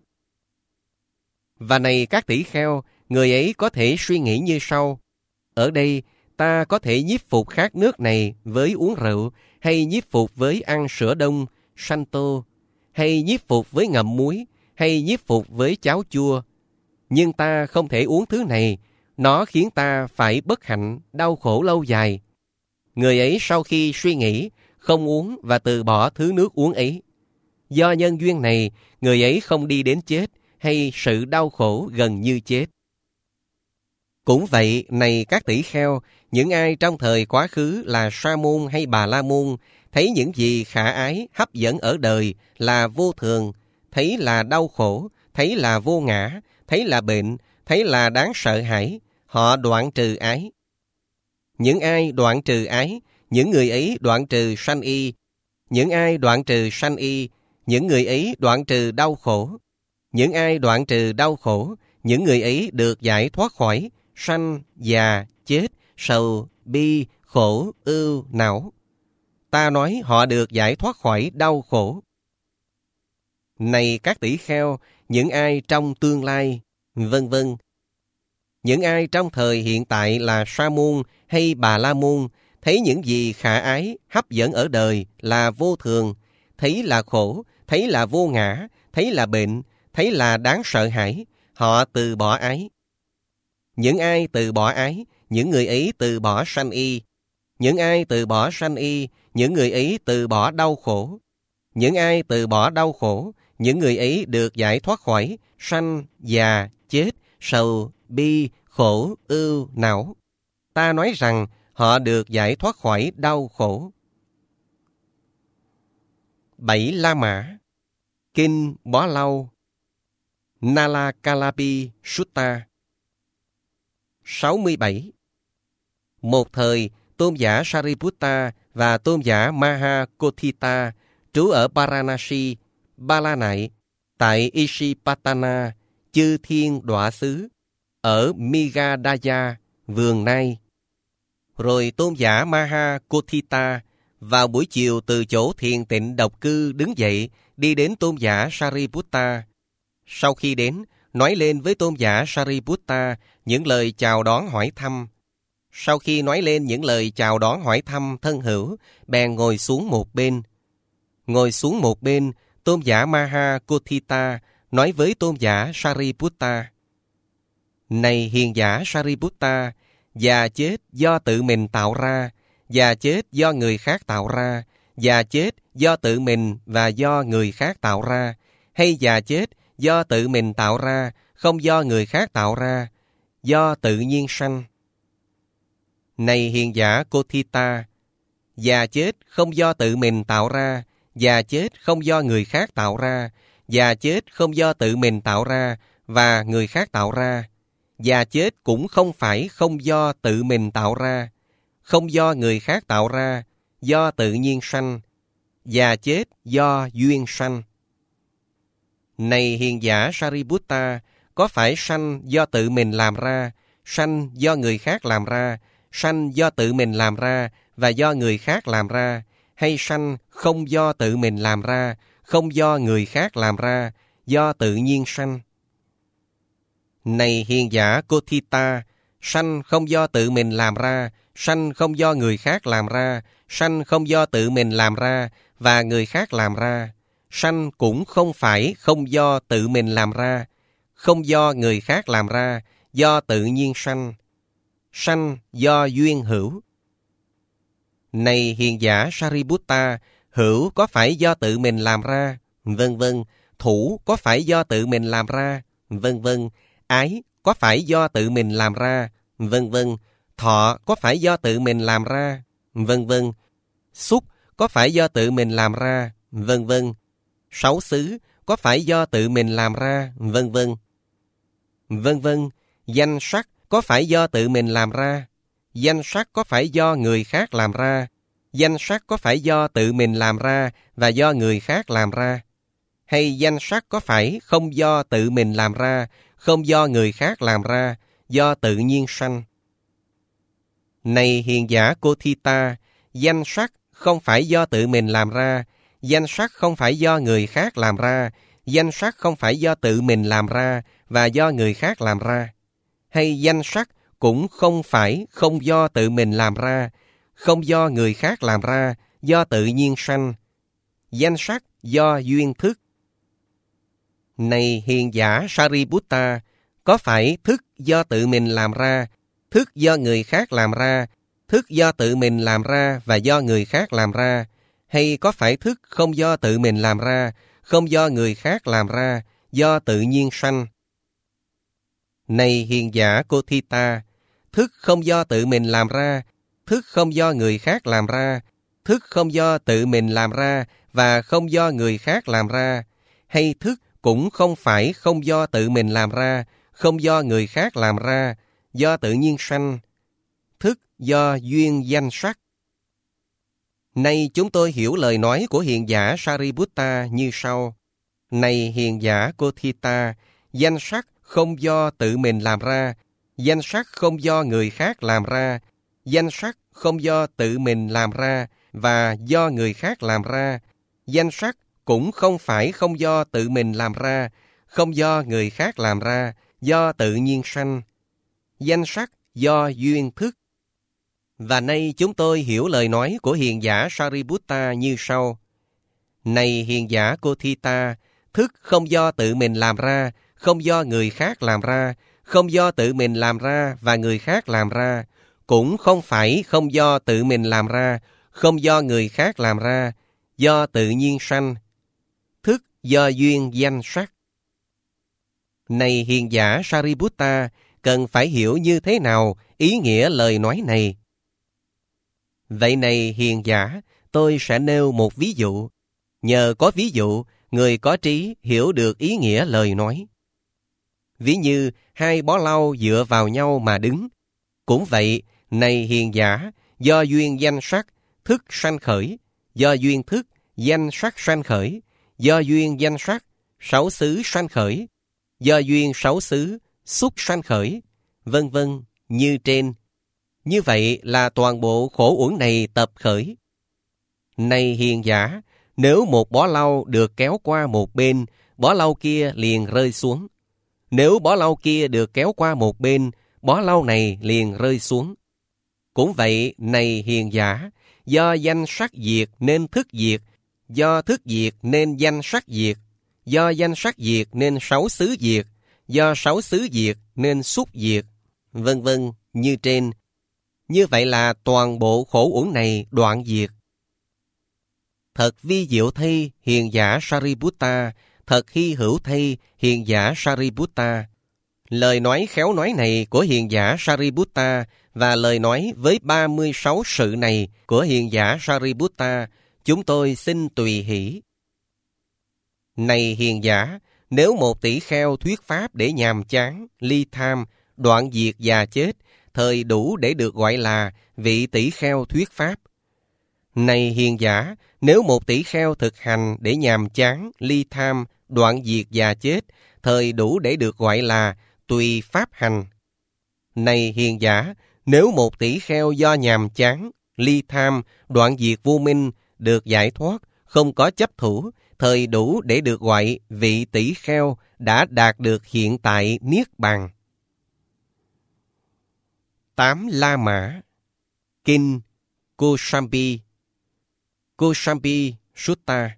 Và này các tỷ kheo, người ấy có thể suy nghĩ như sau. Ở đây, ta có thể nhiếp phục khát nước này với uống rượu, hay nhiếp phục với ăn sữa đông, sanh tô, hay nhiếp phục với ngậm muối, hay nhiếp phục với cháo chua. Nhưng ta không thể uống thứ này, nó khiến ta phải bất hạnh, đau khổ lâu dài. Người ấy sau khi suy nghĩ, không uống và từ bỏ thứ nước uống ấy. Do nhân duyên này, người ấy không đi đến chết hay sự đau khổ gần như chết. Cũng vậy, này các tỷ kheo, những ai trong thời quá khứ là Sa môn hay Bà La môn, thấy những gì khả ái, hấp dẫn ở đời là vô thường, thấy là đau khổ, thấy là vô ngã, thấy là bệnh, thấy là đáng sợ hãi, họ đoạn trừ ái. Những ai đoạn trừ ái, những người ấy đoạn trừ sanh y. Những ai đoạn trừ sanh y, những người ấy đoạn trừ đau khổ. Những ai đoạn trừ đau khổ, những người ấy được giải thoát khỏi sanh, già, chết, sầu, bi, khổ, ưu, não. Ta nói họ được giải thoát khỏi đau khổ. Này các tỷ kheo, những ai trong tương lai, vân vân. Những ai trong thời hiện tại là Sa môn hay Bà La môn, thấy những gì khả ái, hấp dẫn ở đời là vô thường, thấy là khổ, thấy là vô ngã, thấy là bệnh, thấy là đáng sợ hãi, họ từ bỏ ái. Những ai từ bỏ ái, những người ấy từ bỏ sanh y. Những ai từ bỏ sanh y, những người ấy từ bỏ đau khổ. Những ai từ bỏ đau khổ, những người ấy được giải thoát khỏi sanh, già, chết, sầu, bi, khổ, ưu, não. Ta nói rằng họ được giải thoát khỏi đau khổ. Bảy La Mã. Kinh Bó Lau. Nalakalapi Sutta. sáu mươi bảy. Một thời, tôn giả Sariputta và tôn giả Mahakothita trú ở Varanasi, Ba La Nại, tại Isipatana, Chư Thiên Đọa Xứ, ở Migadaya, vườn Nai. Rồi tôn giả Mahakothita vào buổi chiều từ chỗ thiền tịnh độc cư đứng dậy, đi đến tôn giả Sariputta. Sau khi đến, nói lên với tôn giả Sariputta những lời chào đón hỏi thăm. Sau khi nói lên những lời chào đón hỏi thăm thân hữu, bèn ngồi xuống một bên. Ngồi xuống một bên, tôn giả Mahakothita nói với tôn giả Sariputta. Này hiền giả Sariputta, già chết do tự mình tạo ra, già chết do người khác tạo ra, già chết do tự mình và do người khác tạo ra, hay già chết do tự mình tạo ra, không do người khác tạo ra, do tự nhiên sanh. Này hiền giả Cô-thi-ta, già chết không do tự mình tạo ra, già chết không do người khác tạo ra, già chết không do tự mình tạo ra và người khác tạo ra. Già chết cũng không phải không do tự mình tạo ra, không do người khác tạo ra, do tự nhiên sanh. Già chết do duyên sanh. Này hiền giả Sariputta, có phải sanh do tự mình làm ra, sanh do người khác làm ra, sanh do tự mình làm ra và do người khác làm ra, hay sanh không do tự mình làm ra, không do người khác làm ra, do tự nhiên sanh? Này hiền giả Cô-thi-ta, sanh không do tự mình làm ra, sanh không do người khác làm ra, sanh không do tự mình làm ra và người khác làm ra. Sanh cũng không phải không do tự mình làm ra, không do người khác làm ra, do tự nhiên sanh. Sanh do duyên hữu. Này hiền giả Sariputta, hữu có phải do tự mình làm ra, vân vân. Thủ có phải do tự mình làm ra, vân vân. Ái có phải do tự mình làm ra, vân vân. Thọ có phải do tự mình làm ra, vân vân. Xúc có phải do tự mình làm ra, vân vân. Sáu xứ có phải do tự mình làm ra, vân vân. Vân vân. Danh sắc có phải do tự mình làm ra, danh sắc có phải do người khác làm ra, danh sắc có phải do tự mình làm ra và do người khác làm ra, hay danh sắc có phải không do tự mình làm ra, không do người khác làm ra, do tự nhiên sanh? Này hiền giả Cô-thi-ta, danh sắc không phải do tự mình làm ra, danh sắc không phải do người khác làm ra, danh sắc không phải do tự mình làm ra và do người khác làm ra, hay danh sắc cũng không phải không do tự mình làm ra, không do người khác làm ra, do tự nhiên sanh. Danh sắc do duyên thức. Này hiền giả Sariputta, có phải thức do tự mình làm ra, thức do người khác làm ra, thức do tự mình làm ra và do người khác làm ra, hay có phải thức không do tự mình làm ra, không do người khác làm ra, do tự nhiên sanh? Này hiền giả Cô-thi-ta, thức không do tự mình làm ra, thức không do người khác làm ra, thức không do tự mình làm ra và không do người khác làm ra, hay thức cũng không phải không do tự mình làm ra, không do người khác làm ra, do tự nhiên sanh. Thức do duyên danh sắc. Nay chúng tôi hiểu lời nói của hiền giả Sariputta như sau. Này hiền giả Cô-thi-ta, danh sắc không do tự mình làm ra, danh sắc không do người khác làm ra, danh sắc không do tự mình làm ra và do người khác làm ra, danh sắc cũng không phải không do tự mình làm ra, không do người khác làm ra, do tự nhiên sanh. Danh sắc do duyên thức. Và nay chúng tôi hiểu lời nói của hiền giả Sariputta như sau. Này hiền giả Cô-thi-ta, thức không do tự mình làm ra, không do người khác làm ra, không do tự mình làm ra và người khác làm ra, cũng không phải không do tự mình làm ra, không do người khác làm ra, do tự nhiên sanh. Thức do duyên danh sắc. Này hiền giả Sariputta, cần phải hiểu như thế nào ý nghĩa lời nói này? Vậy này hiền giả, tôi sẽ nêu một ví dụ. Nhờ có ví dụ, người có trí hiểu được ý nghĩa lời nói. Ví như hai bó lau dựa vào nhau mà đứng. Cũng vậy, này hiền giả, do duyên danh sắc, thức sanh khởi, do duyên thức, danh sắc sanh khởi, do duyên danh sắc, sáu xứ sanh khởi, do duyên sáu xứ, xúc sanh khởi, vân vân như trên. Như vậy là toàn bộ khổ uẩn này tập khởi. Này hiền giả, nếu một bó lau được kéo qua một bên, bó lau kia liền rơi xuống. Nếu bó lau kia được kéo qua một bên, bó lau này liền rơi xuống. Cũng vậy, này hiền giả, do danh sắc diệt nên thức diệt, do thức diệt nên danh sắc diệt, do danh sắc diệt nên sáu xứ diệt, do sáu xứ diệt nên xúc diệt, vân vân như trên. Như vậy là toàn bộ khổ uẩn này đoạn diệt. Thật vi diệu thay hiền giả Sariputta, Thật hy hữu thay, hiền giả Sariputta. Lời nói khéo nói này của hiền giả Sariputta và lời nói với ba mươi sáu sự này của hiền giả Sariputta, chúng tôi xin tùy hỷ. Này hiền giả, nếu một tỷ kheo thuyết pháp để nhàm chán, ly tham, đoạn diệt già chết, thời đủ để được gọi là vị tỷ kheo thuyết pháp. Này hiền giả, nếu một tỷ kheo thực hành để nhàm chán, ly tham, đoạn diệt già chết, thời đủ để được gọi là tùy pháp hành. Này hiền giả, nếu một tỷ kheo do nhàm chán, ly tham, đoạn diệt vô minh, được giải thoát, không có chấp thủ, thời đủ để được gọi vị tỷ kheo đã đạt được hiện tại Niết Bàn. Tám La Mã. Kinh Kosambi. Kosambi Sutta.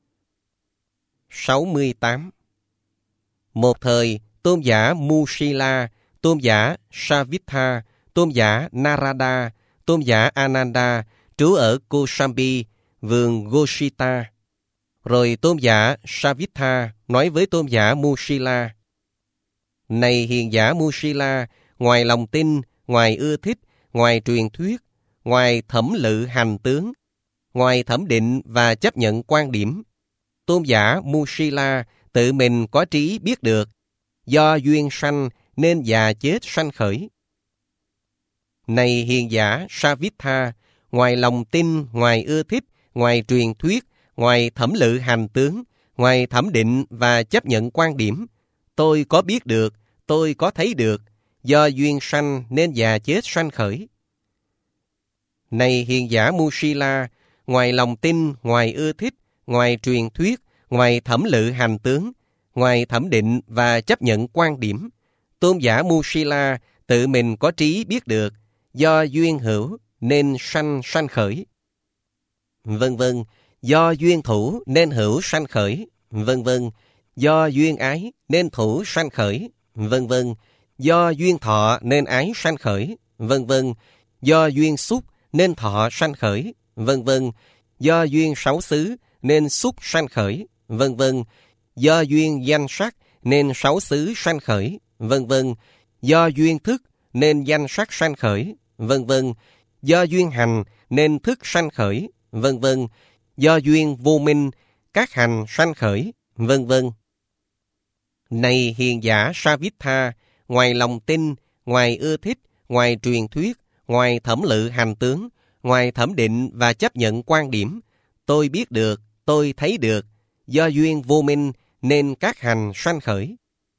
sáu mươi tám. Một thời, tôn giả Musila, tôn giả Savitha, tôn giả Narada, tôn giả Ananda trú ở Kosambi, vườn Goshita. Rồi tôn giả Savitha nói với tôn giả Musila: Này hiền giả Musila, ngoài lòng tin, ngoài ưa thích, ngoài truyền thuyết, ngoài thẩm lự hành tướng, ngoài thẩm định và chấp nhận quan điểm, tôn giả Musila tự mình có trí biết được, do duyên sanh nên già chết sanh khởi. Này hiền giả Savitha, ngoài lòng tin, ngoài ưa thích, ngoài truyền thuyết, ngoài thẩm lự hành tướng, ngoài thẩm định và chấp nhận quan điểm, tôi có biết được, tôi có thấy được, do duyên sanh nên già chết sanh khởi. Này hiền giả Musila, ngoài lòng tin, ngoài ưa thích, ngoài truyền thuyết, ngoài thẩm lự hành tướng, ngoài thẩm định và chấp nhận quan điểm, tôn giả Musila tự mình có trí biết được, do duyên hữu nên sanh sanh khởi. Vân vân, do duyên thủ nên hữu sanh khởi. Vân vân, do duyên ái nên thủ sanh khởi. Vân vân, do duyên thọ nên ái sanh khởi. Vân vân, do duyên xúc nên thọ sanh khởi. Vân vân, do duyên sáu xứ nên xúc sanh khởi. Vân vân, do duyên danh sắc nên sáu xứ sanh khởi. Vân vân, do duyên thức nên danh sắc sanh khởi. Vân vân, do duyên hành nên thức sanh khởi. Vân vân, do duyên vô minh các hành sanh khởi. Vân vân. Này hiền giả Savitha, ngoài lòng tin, ngoài ưa thích, ngoài truyền thuyết, ngoài thẩm lự hành tướng, ngoài thẩm định và chấp nhận quan điểm, tôi biết được, tôi thấy được, do duyên vô minh nên các hành sanh khởi.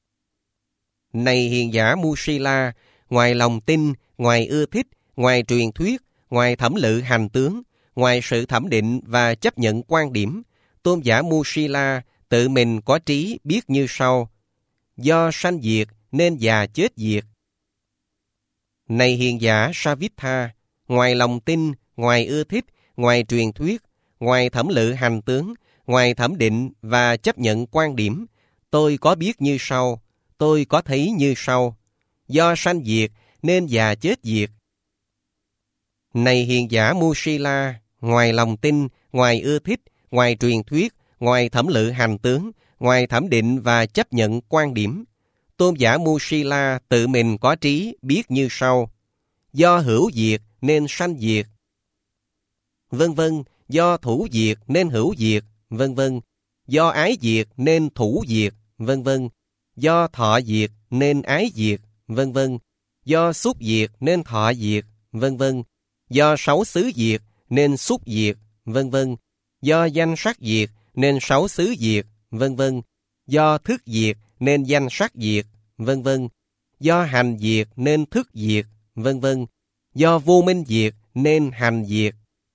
Này hiền giả Musila, ngoài lòng tin, ngoài ưa thích, ngoài truyền thuyết, ngoài thẩm lự hành tướng, ngoài sự thẩm định và chấp nhận quan điểm, tôn giả Musila tự mình có trí biết như sau: do sanh diệt nên già chết diệt. Này hiền giả Savitha, ngoài lòng tin, ngoài ưa thích, ngoài truyền thuyết, ngoài thẩm lự hành tướng, ngoài thẩm định và chấp nhận quan điểm, tôi có biết như sau, tôi có thấy như sau: do sanh diệt nên già chết diệt. Này hiền giả Musila, ngoài lòng tin, ngoài ưa thích, ngoài truyền thuyết, ngoài thẩm lự hành tướng, ngoài thẩm định và chấp nhận quan điểm, tôn giả Musila tự mình có trí biết như sau: do hữu diệt nên sanh diệt. Vân vân, do thủ diệt nên hữu diệt. Vân vân, do ái diệt nên thủ diệt. Vân vân, do thọ diệt nên ái diệt. Vân vân, do xúc diệt nên thọ diệt. Vân vân, do sáu xứ diệt nên xúc diệt. Vân vân, do danh sắc diệt nên sáu xứ diệt. Vân vân, do thức diệt nên danh sắc diệt. Vân vân, do hành diệt nên thức diệt. Vân vân, do vô minh diệt nên hành diệt.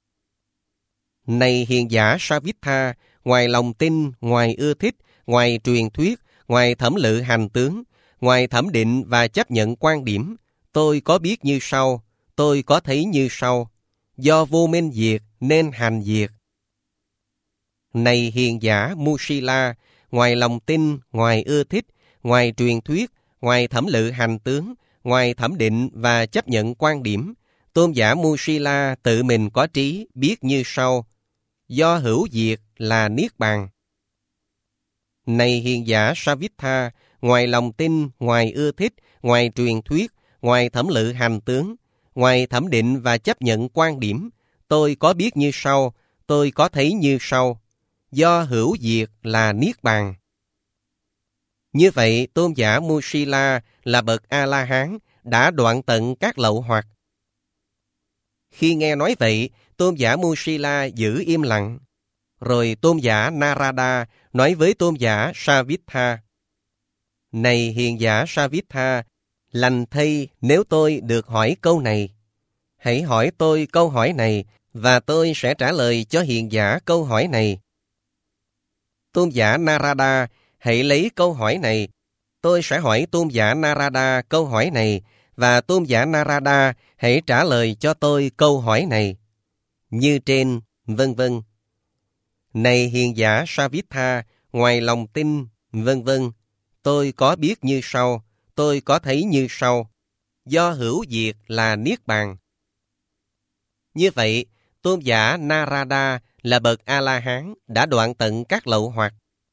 Này hiền giả Savitha, ngoài lòng tin, ngoài ưa thích, ngoài truyền thuyết, ngoài thẩm lự hành tướng, ngoài thẩm định và chấp nhận quan điểm, tôi có biết như sau, tôi có thấy như sau: do vô minh diệt nên hành diệt. Này hiền giả Musila, ngoài lòng tin, ngoài ưa thích, ngoài truyền thuyết, ngoài thẩm lự hành tướng, ngoài thẩm định và chấp nhận quan điểm, tôn giả Musila tự mình có trí biết như sau: do hữu diệt là Niết Bàn. Này hiền giả Savitha, ngoài lòng tin, ngoài ưa thích, ngoài truyền thuyết, ngoài thẩm lự hành tướng, ngoài thẩm định và chấp nhận quan điểm, tôi có biết như sau, tôi có thấy như sau. Do hữu diệt là niết bàn. Như vậy, tôn giả Musila là bậc A-la-hán đã đoạn tận các lậu hoặc. Khi nghe nói vậy, tôn giả Musila giữ im lặng. Rồi tôn giả Narada nói với tôn giả Savitha: Này hiền giả Savitha, lành thay nếu tôi được hỏi câu này. Hãy hỏi tôi câu hỏi này, và tôi sẽ trả lời cho hiền giả câu hỏi này. Tôn giả Narada, hãy lấy câu hỏi này. Tôi sẽ hỏi tôn giả Narada câu hỏi này, và tôn giả Narada hãy trả lời cho tôi câu hỏi này. Như trên, vân vân. Này hiền giả Savitha, ngoài lòng tin, vân vân, tôi có biết như sau, tôi có thấy như sau. Do hữu diệt là niết bàn. Như vậy, tôn giả Narada là bậc A-la-hán đã đoạn tận các lậu hoặc.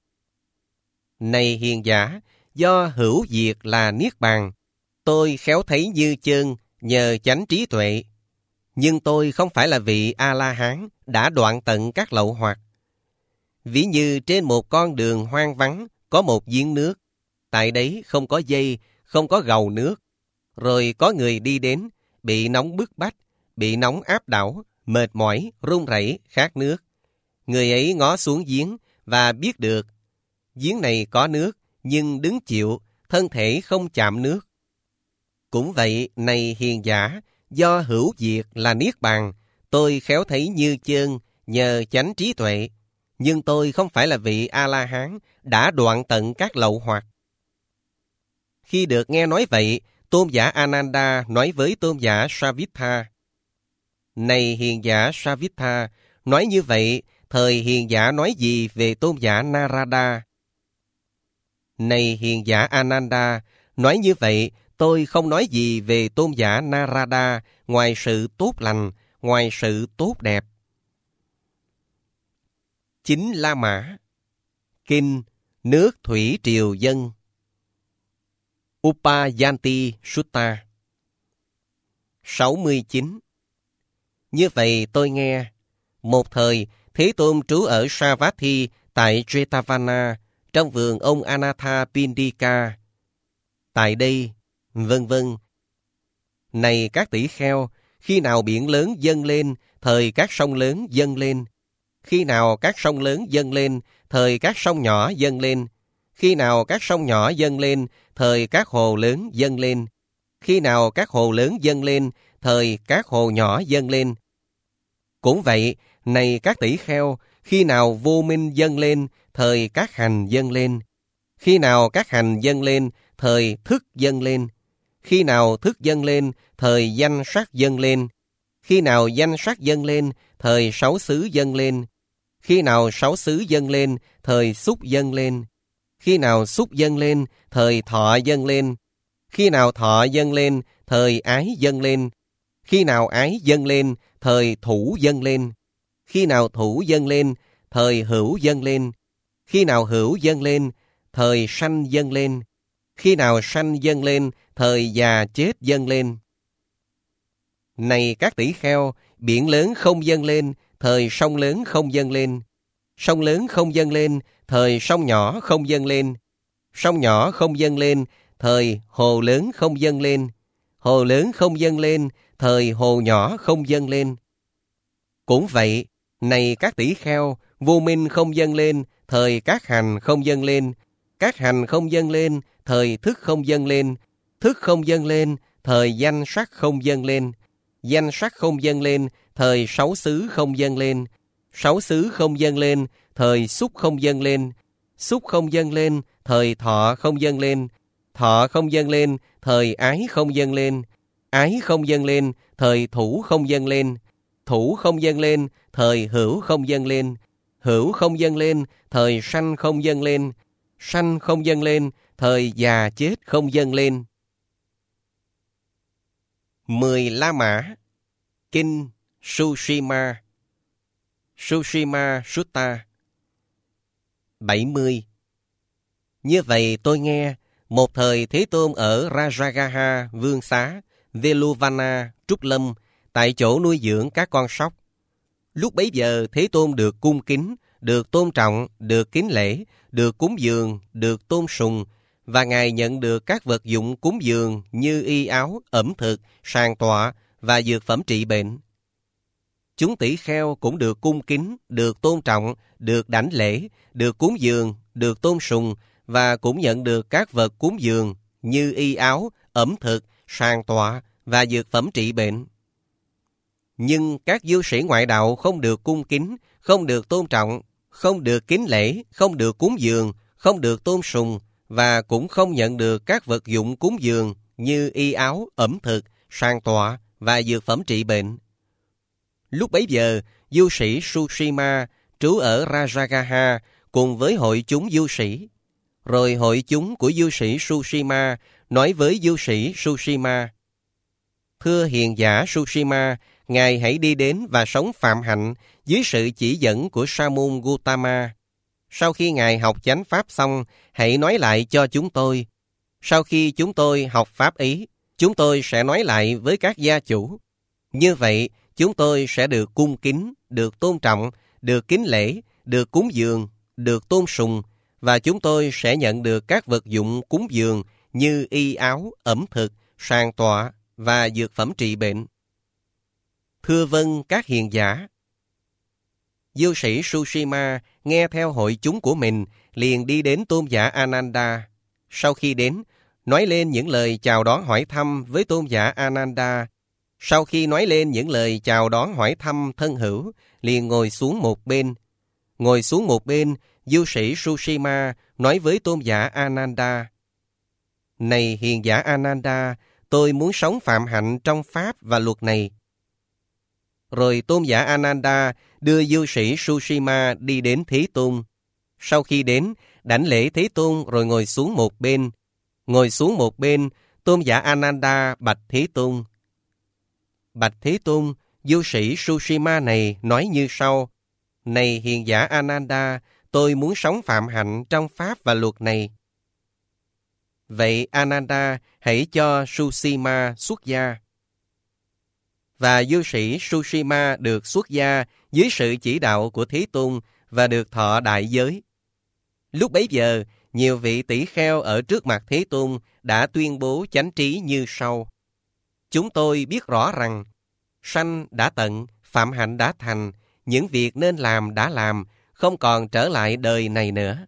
Này hiền giả, do hữu diệt là niết bàn, tôi khéo thấy như chơn nhờ chánh trí tuệ. Nhưng tôi không phải là vị A-la-hán đã đoạn tận các lậu hoặc. Ví như trên một con đường hoang vắng có một giếng nước, tại đấy không có dây, không có gầu nước. Rồi có người đi đến, bị nóng bức bách, bị nóng áp đảo, mệt mỏi, run rẩy, khát nước. Người ấy ngó xuống giếng và biết được, giếng này có nước, nhưng đứng chịu, thân thể không chạm nước. Cũng vậy, này hiền giả, do hữu diệt là niết bàn, tôi khéo thấy như chơn nhờ chánh trí tuệ. Nhưng tôi không phải là vị A-la-hán đã đoạn tận các lậu hoặc. Khi được nghe nói vậy, tôn giả Ananda nói với tôn giả Savitha: Này hiền giả Savitha, nói như vậy, thời hiền giả nói gì về tôn giả Narada? Này hiền giả Ananda, nói như vậy, tôi không nói gì về tôn giả Narada ngoài sự tốt lành, ngoài sự tốt đẹp. Chính La Mã. Kinh Nước Thủy Triều Dân. Upayanti Sutta. sáu mươi chín. Như vậy tôi nghe, một thời Thế Tôn trú ở Savatthi tại Jetavana, trong vườn ông Anatha Pindika. Tại đây, vân vân. Này các tỷ kheo, khi nào biển lớn dâng lên, thời các sông lớn dâng lên. Khi nào các sông lớn dâng lên, thời các sông nhỏ dâng lên. Khi nào các sông nhỏ dâng lên, thời các hồ lớn dâng lên. Khi nào các hồ lớn dâng lên, thời các hồ nhỏ dâng lên. Cũng vậy, này các tỷ kheo, khi nào vô minh dâng lên, thời các hành dâng lên. Khi nào các hành dâng lên, thời thức dâng lên. Khi nào thức dâng lên, thời danh sắc dâng lên. Khi nào danh sắc dâng lên, thời sáu xứ dâng lên. Khi nào sáu xứ dâng lên, thời xúc dâng lên. Khi nào xúc dâng lên, thời thọ dâng lên. Khi nào thọ dâng lên, thời ái dâng lên. Khi nào ái dâng lên, thời thủ dâng lên. Khi nào thủ dâng lên, thời hữu dâng lên. Khi nào hữu dâng lên, thời sanh dâng lên. Khi nào sanh dâng lên, thời già chết dâng lên. Này các tỷ kheo, biển lớn không dâng lên, thời sông lớn không dâng lên. Sông lớn không dâng lên, thời sông nhỏ không dâng lên. Sông nhỏ không dâng lên, thời hồ lớn không dâng lên. Hồ lớn không dâng lên, thời hồ nhỏ không dâng lên. Cũng vậy, này các tỷ kheo, vô minh không dâng lên, thời các hành không dâng lên. Các hành không dâng lên, thời thức không dâng lên. Thức không dâng lên, thời danh sắc không dâng lên. Danh sắc không dâng lên, thời sáu xứ không dâng lên. Sáu xứ không dâng lên, thời xúc không dâng lên. Xúc không dâng lên, thời thọ không dâng lên. Thọ không dâng lên, thời ái không dâng lên. Ái không dâng lên, thời thủ không dâng lên. Thủ không dâng lên, thời hữu không dâng lên. Hữu không dâng lên, thời sanh không dâng lên. Sanh không dâng lên, thời già chết không dâng lên. Mười La Mã. Kinh Sushima. Sushima Sutta. bảy mươi. Như vậy tôi nghe, một thời Thế Tôn ở Rajagaha, Vương Xá, Veluvana, Trúc Lâm, tại chỗ nuôi dưỡng các con sóc. Lúc bấy giờ Thế Tôn được cung kính, được tôn trọng, được kính lễ, được cúng dường, được tôn sùng, và Ngài nhận được các vật dụng cúng dường như y áo, ẩm thực, sàng tọa và dược phẩm trị bệnh. Chúng tỷ kheo cũng được cung kính, được tôn trọng, được đảnh lễ, được cúng dường, được tôn sùng, và cũng nhận được các vật cúng dường như y áo, ẩm thực, sàng tọa và dược phẩm trị bệnh. Nhưng các du sĩ ngoại đạo không được cung kính, không được tôn trọng, không được kính lễ, không được cúng dường, không được tôn sùng, và cũng không nhận được các vật dụng cúng dường như y áo, ẩm thực, sàng tọa và dược phẩm trị bệnh. Lúc bấy giờ, du sĩ Sushima trú ở Rajagaha cùng với hội chúng du sĩ. Rồi hội chúng của du sĩ Sushima nói với du sĩ Sushima: Thưa hiền giả Sushima, Ngài hãy đi đến và sống phạm hạnh dưới sự chỉ dẫn của Sa môn Gautama. Sau khi Ngài học chánh pháp xong, hãy nói lại cho chúng tôi. Sau khi chúng tôi học pháp ý, chúng tôi sẽ nói lại với các gia chủ. Như vậy, chúng tôi sẽ được cung kính, được tôn trọng, được kính lễ, được cúng dường, được tôn sùng, và chúng tôi sẽ nhận được các vật dụng cúng dường như y áo, ẩm thực, sàng tọa và dược phẩm trị bệnh. Thưa vâng các hiền giả. Du sĩ Sushima nghe theo hội chúng của mình, liền đi đến tôn giả Ananda. Sau khi đến, nói lên những lời chào đón hỏi thăm với tôn giả Ananda. Sau khi nói lên những lời chào đón hỏi thăm thân hữu, liền ngồi xuống một bên. Ngồi xuống một bên, du sĩ Sushima nói với tôn giả Ananda: Này hiền giả Ananda, tôi muốn sống phạm hạnh trong pháp và luật này. Rồi tôn giả Ananda đưa du sĩ Sushima đi đến Thế Tôn. Sau khi đến, đảnh lễ Thế Tôn rồi ngồi xuống một bên. Ngồi xuống một bên, tôn giả Ananda bạch Thế Tôn: Bạch Thế Tôn, du sĩ Sushima này nói như sau: Này hiền giả Ananda, tôi muốn sống phạm hạnh trong pháp và luật này. Vậy Ananda hãy cho Sushima xuất gia. Và du sĩ Sushima được xuất gia dưới sự chỉ đạo của Thế Tôn và được thọ đại giới. Lúc bấy giờ, nhiều vị tỷ kheo ở trước mặt Thế Tôn đã tuyên bố chánh trí như sau: Chúng tôi biết rõ rằng sanh đã tận, phạm hạnh đã thành, những việc nên làm đã làm, không còn trở lại đời này nữa.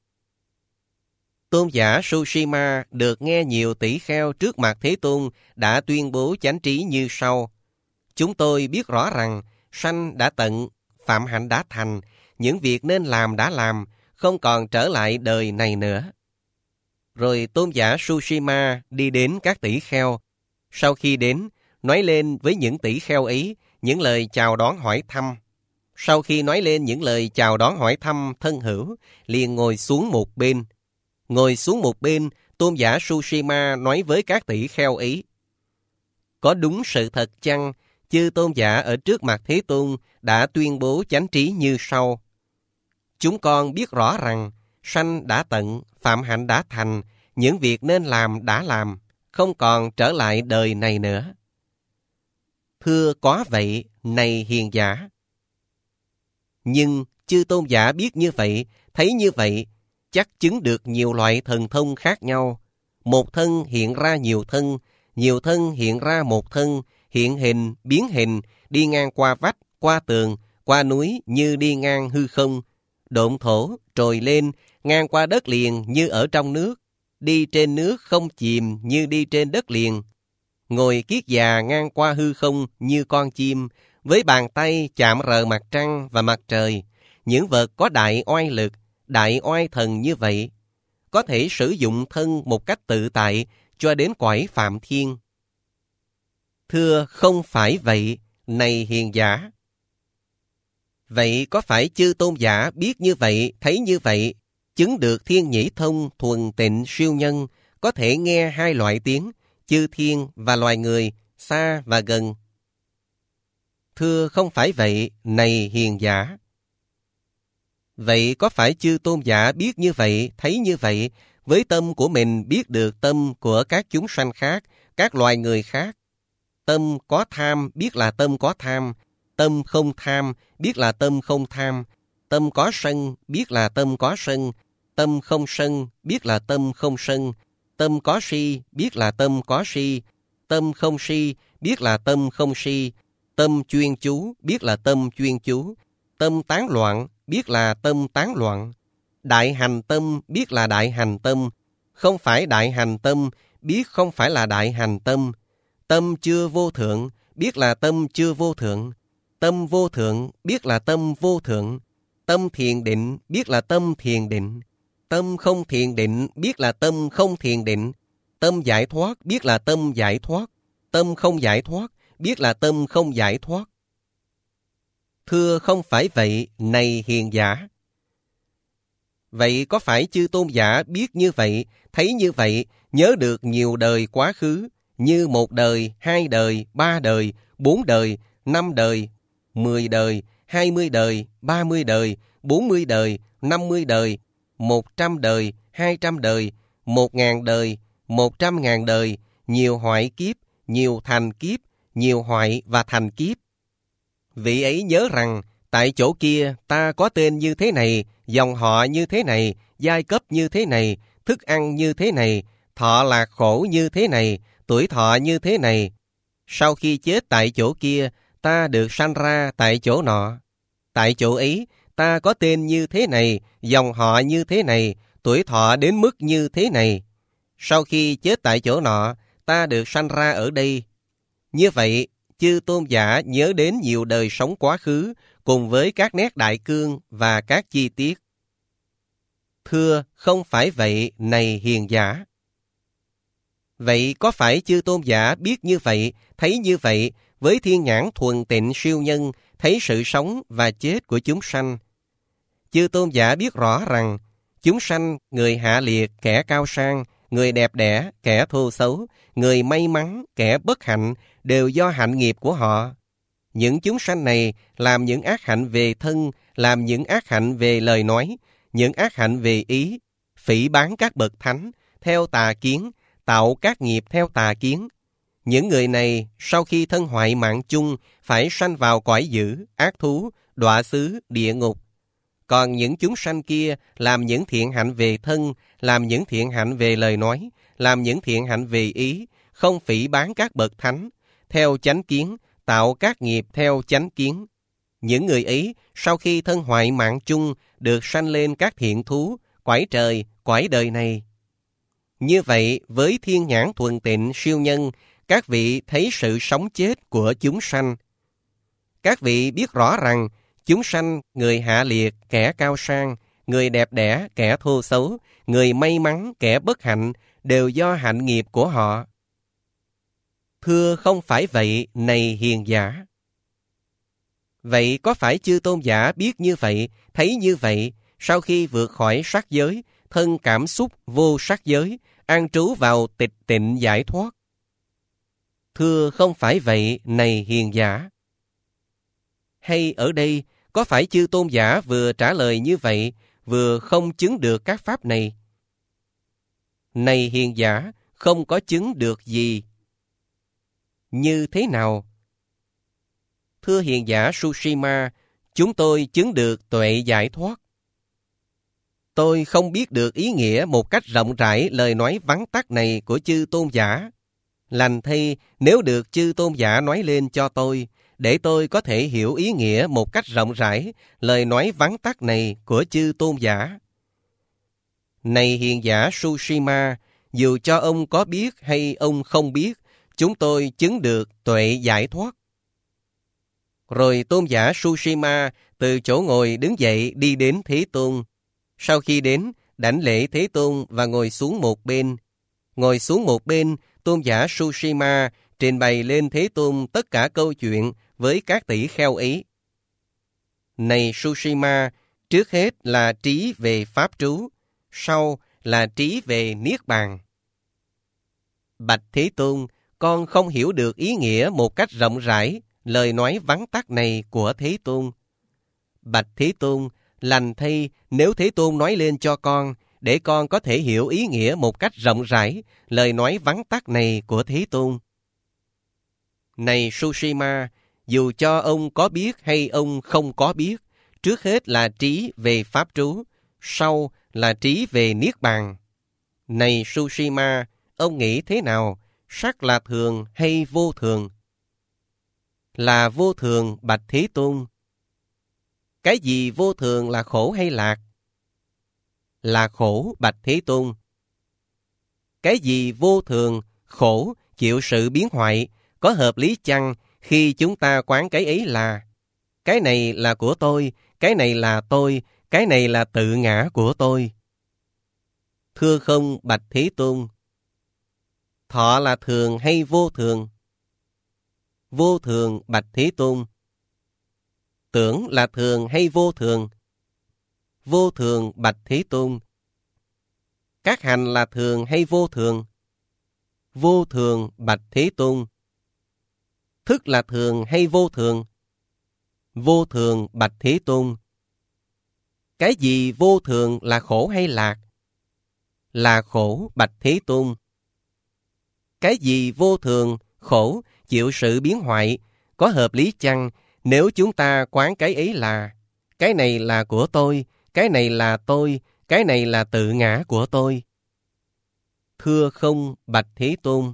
Tôn giả Sushima được nghe nhiều tỷ kheo trước mặt Thế Tôn đã tuyên bố chánh trí như sau: Chúng tôi biết rõ rằng sanh đã tận, phạm hạnh đã thành, những việc nên làm đã làm, không còn trở lại đời này nữa. Rồi tôn giả Sushima đi đến các tỷ kheo. Sau khi đến, nói lên với những tỷ kheo ấy những lời chào đón hỏi thăm. Sau khi nói lên những lời chào đón hỏi thăm thân hữu, liền ngồi xuống một bên. Ngồi xuống một bên, tôn giả Sushima nói với các tỷ kheo ấy: Có đúng sự thật chăng, chư tôn giả ở trước mặt Thế Tôn đã tuyên bố chánh trí như sau: Chúng con biết rõ rằng sanh đã tận, phạm hạnh đã thành, những việc nên làm đã làm, không còn trở lại đời này nữa. Thưa có vậy, này hiền giả. Nhưng chư tôn giả biết như vậy, thấy như vậy, chắc chứng được nhiều loại thần thông khác nhau. Một thân hiện ra nhiều thân, nhiều thân hiện ra một thân, hiện hình, biến hình, đi ngang qua vách, qua tường, qua núi như đi ngang hư không, độn thổ, trồi lên, ngang qua đất liền như ở trong nước, đi trên nước không chìm như đi trên đất liền, ngồi kiết già ngang qua hư không như con chim, với bàn tay chạm rờ mặt trăng và mặt trời, những vật có đại oai lực, đại oai thần như vậy, có thể sử dụng thân một cách tự tại cho đến cõi phạm thiên. Thưa không phải vậy, này hiền giả. Vậy có phải chư tôn giả biết như vậy, thấy như vậy, chứng được thiên nhĩ thông, thuần tịnh siêu nhân, có thể nghe hai loại tiếng, chư thiên và loài người, xa và gần? Thưa không phải vậy, này hiền giả. Vậy có phải chư tôn giả biết như vậy, thấy như vậy, với tâm của mình biết được tâm của các chúng sanh khác, các loài người khác. Tâm có tham biết là tâm có tham, tâm không tham biết là tâm không tham, tâm có sân biết là tâm có sân, tâm không sân biết là tâm không sân, tâm có si biết là tâm có si, tâm không si biết là tâm không si, tâm chuyên chú biết là tâm chuyên chú, tâm tán loạn biết là tâm tán loạn, đại hành tâm biết là đại hành tâm, không phải đại hành tâm biết không phải là đại hành tâm, tâm chưa vô thượng biết là tâm chưa vô thượng, tâm vô thượng biết là tâm vô thượng, tâm thiền định biết là tâm thiền định, tâm không thiền định biết là tâm không thiền định, tâm giải thoát biết là tâm giải thoát, tâm không giải thoát biết là tâm không giải thoát. Thưa không phải vậy, này hiền giả. Vậy có phải chư tôn giả biết như vậy, thấy như vậy, nhớ được nhiều đời quá khứ, như một đời, hai đời, ba đời, bốn đời, năm đời, mười đời, hai mươi đời, ba mươi đời, bốn mươi đời, năm mươi đời, một trăm đời, hai trăm đời, một ngàn đời, một trăm ngàn đời, nhiều hoại kiếp, nhiều thành kiếp, nhiều hoại và thành kiếp. Vị ấy nhớ rằng, tại chỗ kia ta có tên như thế này, dòng họ như thế này, giai cấp như thế này, thức ăn như thế này, thọ lạc khổ như thế này, tuổi thọ như thế này. Sau khi chết tại chỗ kia, ta được sanh ra tại chỗ nọ. Tại chỗ ấy, ta có tên như thế này, dòng họ như thế này, tuổi thọ đến mức như thế này. Sau khi chết tại chỗ nọ, ta được sanh ra ở đây. Như vậy, chư tôn giả nhớ đến nhiều đời sống quá khứ, cùng với các nét đại cương và các chi tiết. Thưa, không phải vậy, này hiền giả. Vậy có phải chư tôn giả biết như vậy, thấy như vậy, với thiên nhãn thuần tịnh siêu nhân, thấy sự sống và chết của chúng sanh? Chư tôn giả biết rõ rằng, chúng sanh, người hạ liệt, kẻ cao sang, người đẹp đẽ, kẻ thô xấu, người may mắn, kẻ bất hạnh, đều do hạnh nghiệp của họ. Những chúng sanh này làm những ác hạnh về thân, làm những ác hạnh về lời nói, những ác hạnh về ý, phỉ báng các bậc thánh, theo tà kiến, tạo các nghiệp theo tà kiến. Những người này, sau khi thân hoại mạng chung, phải sanh vào cõi dữ, ác thú, đọa xứ, địa ngục. Còn những chúng sanh kia làm những thiện hạnh về thân, làm những thiện hạnh về lời nói, làm những thiện hạnh về ý, không phỉ báng các bậc thánh, theo chánh kiến, tạo các nghiệp theo chánh kiến. Những người ấy, sau khi thân hoại mạng chung, được sanh lên các thiện thú, cõi trời, cõi đời này. Như vậy, với thiên nhãn thuần tịnh siêu nhân, các vị thấy sự sống chết của chúng sanh. Các vị biết rõ rằng, chúng sanh, người hạ liệt, kẻ cao sang, người đẹp đẽ, kẻ thô xấu, người may mắn, kẻ bất hạnh, đều do hạnh nghiệp của họ. Thưa không phải vậy, này hiền giả. Vậy có phải chư tôn giả biết như vậy, thấy như vậy, sau khi vượt khỏi sắc giới, thân cảm xúc vô sắc giới, an trú vào tịch tịnh giải thoát? Thưa không phải vậy, này hiền giả. Hay ở đây, có phải chư tôn giả vừa trả lời như vậy, vừa không chứng được các pháp này? Này hiền giả, không có chứng được gì. Như thế nào? Thưa hiền giả Sushima, chúng tôi chứng được tuệ giải thoát. Tôi không biết được ý nghĩa một cách rộng rãi lời nói vắn tắt này của chư tôn giả. Lành thay nếu được chư tôn giả nói lên cho tôi, để tôi có thể hiểu ý nghĩa một cách rộng rãi lời nói vắn tắt này của chư tôn giả. Này hiền giả Sushima, dù cho ông có biết hay ông không biết, chúng tôi chứng được tuệ giải thoát. Rồi tôn giả Sushima từ chỗ ngồi đứng dậy đi đến Thế Tôn. Sau khi đến, đảnh lễ Thế Tôn và ngồi xuống một bên. Ngồi xuống một bên, tôn giả Sushima trình bày lên Thế Tôn tất cả câu chuyện với các tỷ kheo ấy. Này Sushima, trước hết là trí về Pháp trú, sau là trí về Niết Bàn. Bạch Thế Tôn, con không hiểu được ý nghĩa một cách rộng rãi lời nói vắn tắt này của Thế Tôn. Bạch Thế Tôn, lành thay nếu Thế Tôn nói lên cho con, để con có thể hiểu ý nghĩa một cách rộng rãi lời nói vắn tắt này của Thế Tôn. Này Sushima, dù cho ông có biết hay ông không có biết, trước hết là trí về Pháp trú, sau là trí về Niết Bàn. Này Sushima, ông nghĩ thế nào? Sắc là thường hay vô thường? Là vô thường, bạch Thế Tôn. Cái gì vô thường là khổ hay lạc? Là khổ, bạch Thế Tôn. Cái gì vô thường, khổ, chịu sự biến hoại, có hợp lý chăng khi chúng ta quán cái ấy là cái này là của tôi, cái này là tôi, cái này là tự ngã của tôi? Thưa không, bạch Thế Tôn. Thọ là thường hay vô thường? Vô thường, bạch Thế Tôn. Tưởng là thường hay vô thường? Vô thường, bạch Thế Tôn. Các hành là thường hay vô thường? Vô thường, bạch Thế Tôn. Thức là thường hay vô thường? Vô thường, bạch Thế Tôn. Cái gì vô thường là khổ hay lạc? Là khổ, bạch Thế Tôn. Cái gì vô thường, khổ, chịu sự biến hoại, có hợp lý chăng nếu chúng ta quán cái ấy là cái này là của tôi, cái này là tôi, cái này là tự ngã của tôi? Thưa không, bạch Thế Tôn.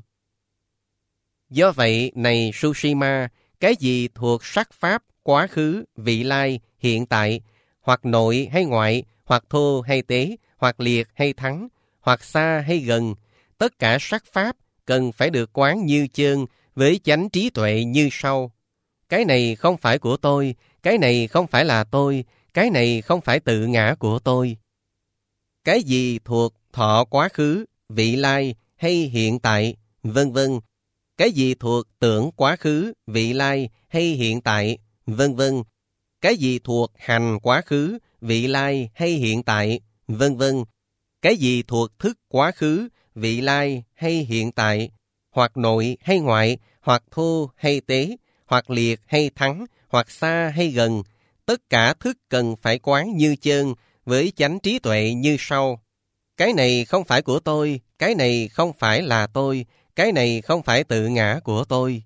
Do vậy, này Sushima, cái gì thuộc sắc pháp, quá khứ, vị lai, hiện tại, hoặc nội hay ngoại, hoặc thô hay tế, hoặc liệt hay thắng, hoặc xa hay gần, tất cả sắc pháp cần phải được quán như chơn với chánh trí tuệ như sau. Cái này không phải của tôi, cái này không phải là tôi, cái này không phải tự ngã của tôi. Cái gì thuộc thọ quá khứ, vị lai hay hiện tại, vân vân. Cái gì thuộc tưởng quá khứ, vị lai hay hiện tại, vân vân. Cái gì thuộc hành quá khứ, vị lai hay hiện tại, vân vân. Cái gì thuộc thức quá khứ, vị lai hay hiện tại, hoặc nội hay ngoại, hoặc thô hay tế, hoặc liệt hay thắng, hoặc xa hay gần, tất cả thức cần phải quán như chơn với chánh trí tuệ như sau. Cái này không phải của tôi, cái này không phải là tôi, cái này không phải tự ngã của tôi.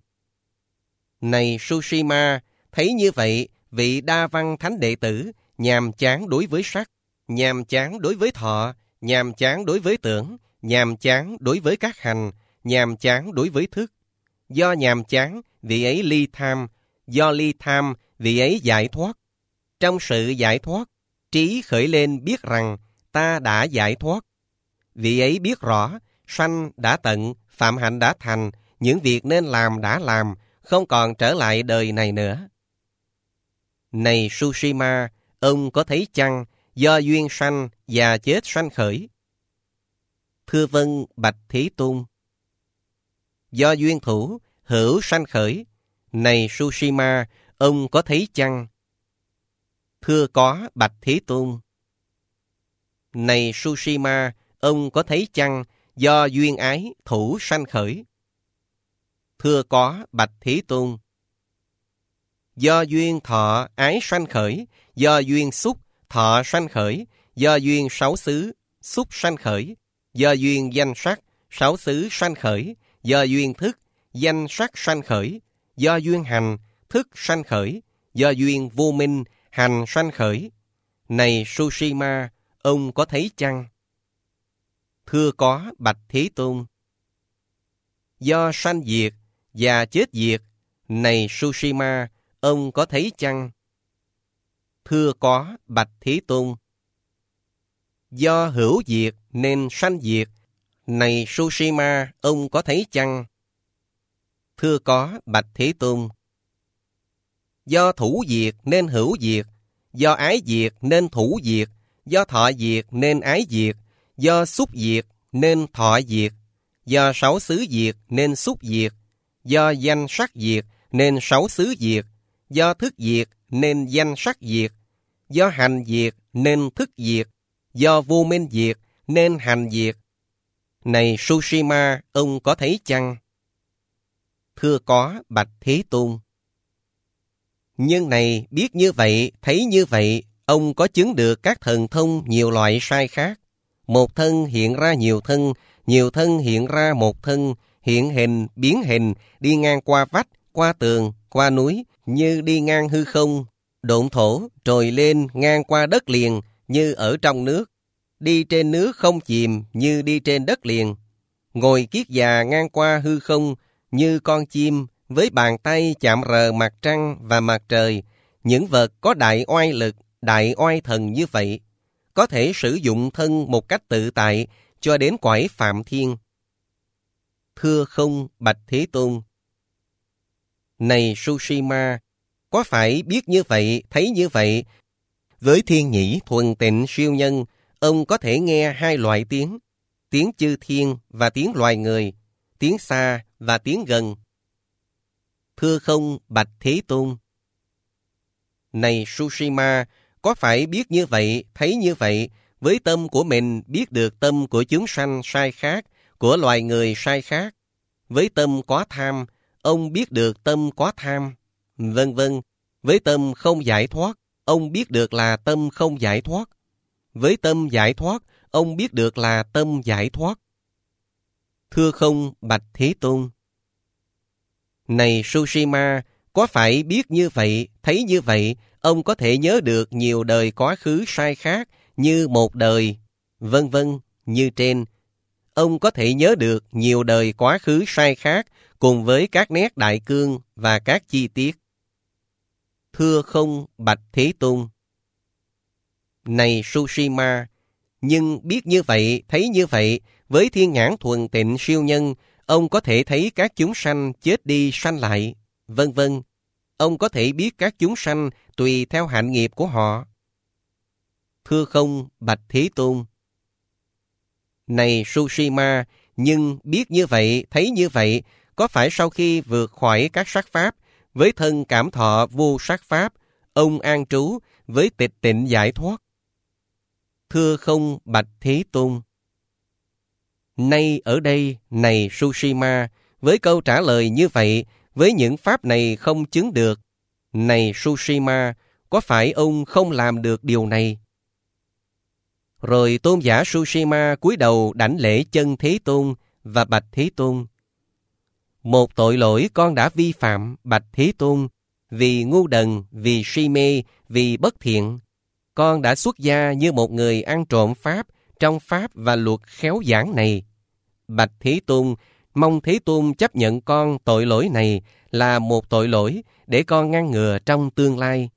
Này Sushima, thấy như vậy, vị đa văn thánh đệ tử nhàm chán đối với sắc, nhàm chán đối với thọ, nhàm chán đối với tưởng, nhàm chán đối với các hành, nhàm chán đối với thức. Do nhàm chán, vị ấy ly tham, do ly tham, vị ấy giải thoát. Trong sự giải thoát, trí khởi lên biết rằng ta đã giải thoát. Vị ấy biết rõ, sanh đã tận, phạm hạnh đã thành, những việc nên làm đã làm, không còn trở lại đời này nữa. Này Sushima, ông có thấy chăng, do duyên sanh và chết sanh khởi? Thưa vâng, bạch Thế Tôn. Do duyên thủ, hữu sanh khởi. Này Sushima, ông có thấy chăng? Thưa có, bạch Thế Tôn. Này Sushima, ông có thấy chăng, do duyên ái, thủ sanh khởi? Thưa có, bạch Thế Tôn. Do duyên thọ, ái sanh khởi, do duyên xúc, thọ sanh khởi, do duyên sáu xứ, xúc sanh khởi, do duyên danh sắc, sáu xứ sanh khởi, do duyên thức, danh sắc sanh khởi, do duyên hành, thức sanh khởi, do duyên vô minh, hành sanh khởi. Này Sushima, ông có thấy chăng? Thưa có, bạch Thế Tôn. Do sanh diệt và chết diệt. Này Sushima, ông có thấy chăng? Thưa có, bạch Thế Tôn. Do hữu diệt nên sanh diệt. Này Sushima, ông có thấy chăng? Thưa có, bạch Thế Tôn. Do thủ diệt nên hữu diệt, do ái diệt nên thủ diệt, do thọ diệt nên ái diệt, do xúc diệt nên thọ diệt, do sáu xứ diệt nên xúc diệt, do danh sắc diệt nên sáu xứ diệt, do thức diệt nên danh sắc diệt, do hành diệt nên thức diệt, do vô minh diệt nên hành diệt. Này Sushima, ông có thấy chăng? Thưa có, bạch Thế Tôn. Nhân này biết như vậy, thấy như vậy, ông có chứng được các thần thông nhiều loại sai khác. Một thân hiện ra nhiều thân, nhiều thân hiện ra một thân, hiện hình, biến hình, đi ngang qua vách, qua tường, qua núi, như đi ngang hư không, độn thổ, trồi lên ngang qua đất liền, như ở trong nước, đi trên nước không chìm, như đi trên đất liền, ngồi kiết già ngang qua hư không, như con chim, với bàn tay chạm rờ mặt trăng và mặt trời, những vật có đại oai lực, đại oai thần như vậy, có thể sử dụng thân một cách tự tại cho đến cõi Phạm Thiên. Thưa không, bạch Thế Tôn. Này Sushima, có phải biết như vậy, thấy như vậy? Với thiên nhĩ thuần tịnh siêu nhân, ông có thể nghe hai loại tiếng, tiếng chư thiên và tiếng loài người, tiếng xa và tiếng gần. Thưa không, bạch Thế Tôn. Này Sushima, có phải biết như vậy, thấy như vậy, với tâm của mình biết được tâm của chúng sanh sai khác, của loài người sai khác. Với tâm có tham, ông biết được tâm có tham, vân vân. Với tâm không giải thoát, ông biết được là tâm không giải thoát. Với tâm giải thoát, ông biết được là tâm giải thoát. Thưa không, bạch Thế Tôn. Này Sushima, có phải biết như vậy, thấy như vậy, ông có thể nhớ được nhiều đời quá khứ sai khác, như một đời, vân vân, như trên. Ông có thể nhớ được nhiều đời quá khứ sai khác, cùng với các nét đại cương và các chi tiết. Thưa không, bạch Thế Tôn. Này Sushima, nhưng biết như vậy, thấy như vậy, với thiên nhãn thuần tịnh siêu nhân, ông có thể thấy các chúng sanh chết đi sanh lại, vân vân. Ông có thể biết các chúng sanh tùy theo hạnh nghiệp của họ. Thưa không, bạch Thế Tôn. Này Sushima, nhưng biết như vậy, thấy như vậy, có phải sau khi vượt khỏi các sắc pháp, với thân cảm thọ vô sắc pháp, ông an trú với tịch tịnh giải thoát? Thưa không, bạch Thế Tôn. Nay ở đây, này Sushima, với câu trả lời như vậy, với những pháp này không chứng được. Này Sushima, có phải ông không làm được điều này? Rồi tôn giả Sushima cúi đầu đảnh lễ chân Thế Tôn và bạch Thế Tôn. Một tội lỗi con đã vi phạm, bạch Thế Tôn, vì ngu đần, vì si mê, vì bất thiện. Con đã xuất gia như một người ăn trộm pháp trong pháp và luật khéo giảng này. Bạch Thế Tôn, mong Thế Tôn chấp nhận con tội lỗi này là một tội lỗi để con ngăn ngừa trong tương lai.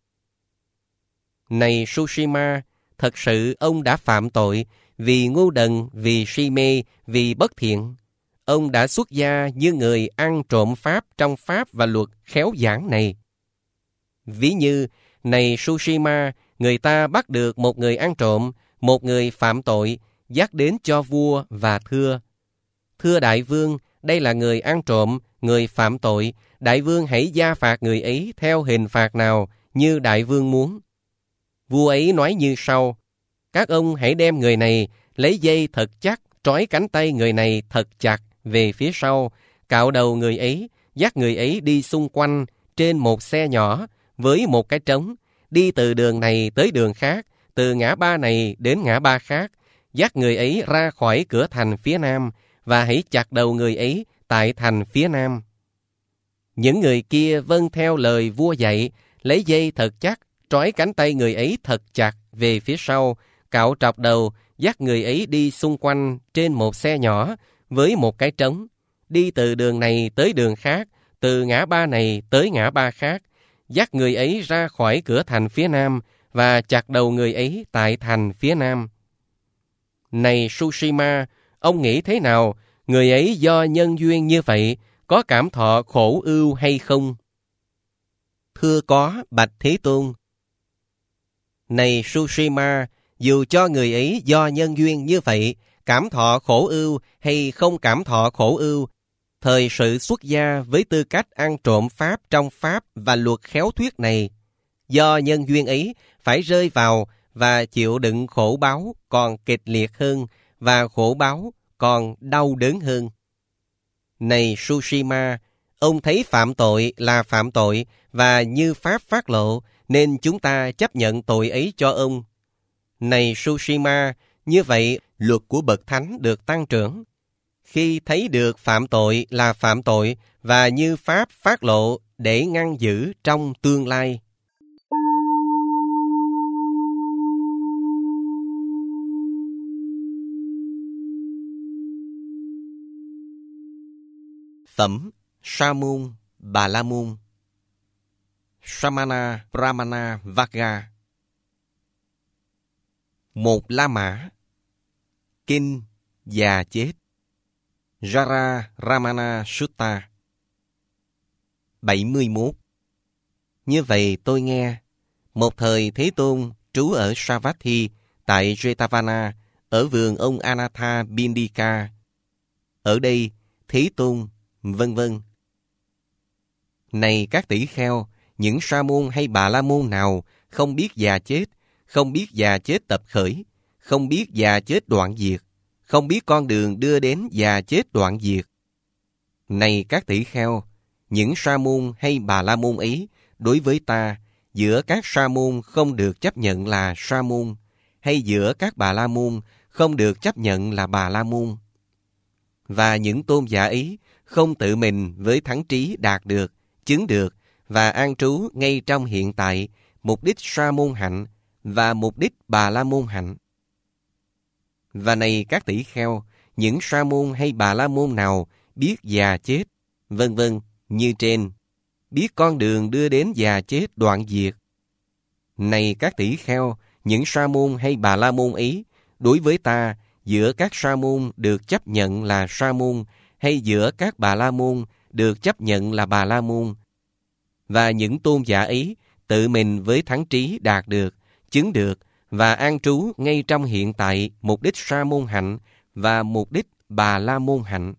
Này Sushima, thật sự ông đã phạm tội vì ngu đần, vì si mê, vì bất thiện. Ông đã xuất gia như người ăn trộm pháp trong pháp và luật khéo giảng này. Ví như, này Sushima, người ta bắt được một người ăn trộm, một người phạm tội, dắt đến cho vua và thưa: Thưa đại vương, đây là người ăn trộm, người phạm tội, đại vương hãy gia phạt người ấy theo hình phạt nào như đại vương muốn. Vua ấy nói như sau: Các ông hãy đem người này, lấy dây thật chắc, trói cánh tay người này thật chặt về phía sau, cạo đầu người ấy, dắt người ấy đi xung quanh trên một xe nhỏ với một cái trống, đi từ đường này tới đường khác, từ ngã ba này đến ngã ba khác, dắt người ấy ra khỏi cửa thành phía nam, và hãy chặt đầu người ấy tại thành phía nam. Những người kia vâng theo lời vua dạy, lấy dây thật chắc, trói cánh tay người ấy thật chặt về phía sau, cạo trọc đầu, dắt người ấy đi xung quanh trên một xe nhỏ với một cái trống, đi từ đường này tới đường khác, từ ngã ba này tới ngã ba khác, dắt người ấy ra khỏi cửa thành phía nam và chặt đầu người ấy tại thành phía nam. Này Sushima, ông nghĩ thế nào? Người ấy do nhân duyên như vậy có cảm thọ khổ ưu hay không? Thưa có, bạch Thế Tôn. Này Sushima, dù cho người ấy do nhân duyên như vậy cảm thọ khổ ưu hay không cảm thọ khổ ưu, thời sự xuất gia với tư cách ăn trộm pháp trong pháp và luật khéo thuyết này, do nhân duyên ấy phải rơi vào và chịu đựng khổ báo còn kịch liệt hơn và khổ báo còn đau đớn hơn. Này Sushima, ông thấy phạm tội là phạm tội và như pháp phát lộ, nên chúng ta chấp nhận tội ấy cho ông. Này Sushima, Như vậy, luật của bậc thánh được tăng trưởng. Khi thấy được phạm tội là phạm tội và như pháp phát lộ để ngăn giữ trong tương lai. Phẩm Sa môn Bà la môn. Samana Brahmana Vagga. Một La Mã. Kinh Già Chết. Jara Ramana Sutta. bảy mươi mốt. Như vậy tôi nghe, một thời Thế Tôn trú ở Savatthi tại Jetavana, ở vườn ông Anatha Bindika. Ở đây, Thế Tôn, vân vân. Này các tỷ kheo, những sa môn hay bà la môn nào không biết già chết, không biết già chết tập khởi, không biết già chết đoạn diệt, không biết con đường đưa đến già chết đoạn diệt. Này các tỷ kheo, những sa môn hay bà la môn ấy, đối với ta, giữa các sa môn không được chấp nhận là sa môn, hay giữa các bà la môn không được chấp nhận là bà la môn. Và những tôn giả ấy không tự mình với thắng trí đạt được, chứng được và an trú ngay trong hiện tại mục đích sa môn hạnh và mục đích bà la môn hạnh. Và này các tỷ kheo, những sa môn hay bà la môn nào biết già chết, vân vân như trên, biết con đường đưa đến già chết đoạn diệt. Này các tỷ kheo, những sa môn hay bà la môn ấy, đối với ta, giữa các sa môn được chấp nhận là sa môn, hay giữa các bà la môn được chấp nhận là bà la môn. Và những tôn giả ấy tự mình với thắng trí đạt được, chứng được và an trú ngay trong hiện tại mục đích sa môn hạnh và mục đích bà la môn hạnh.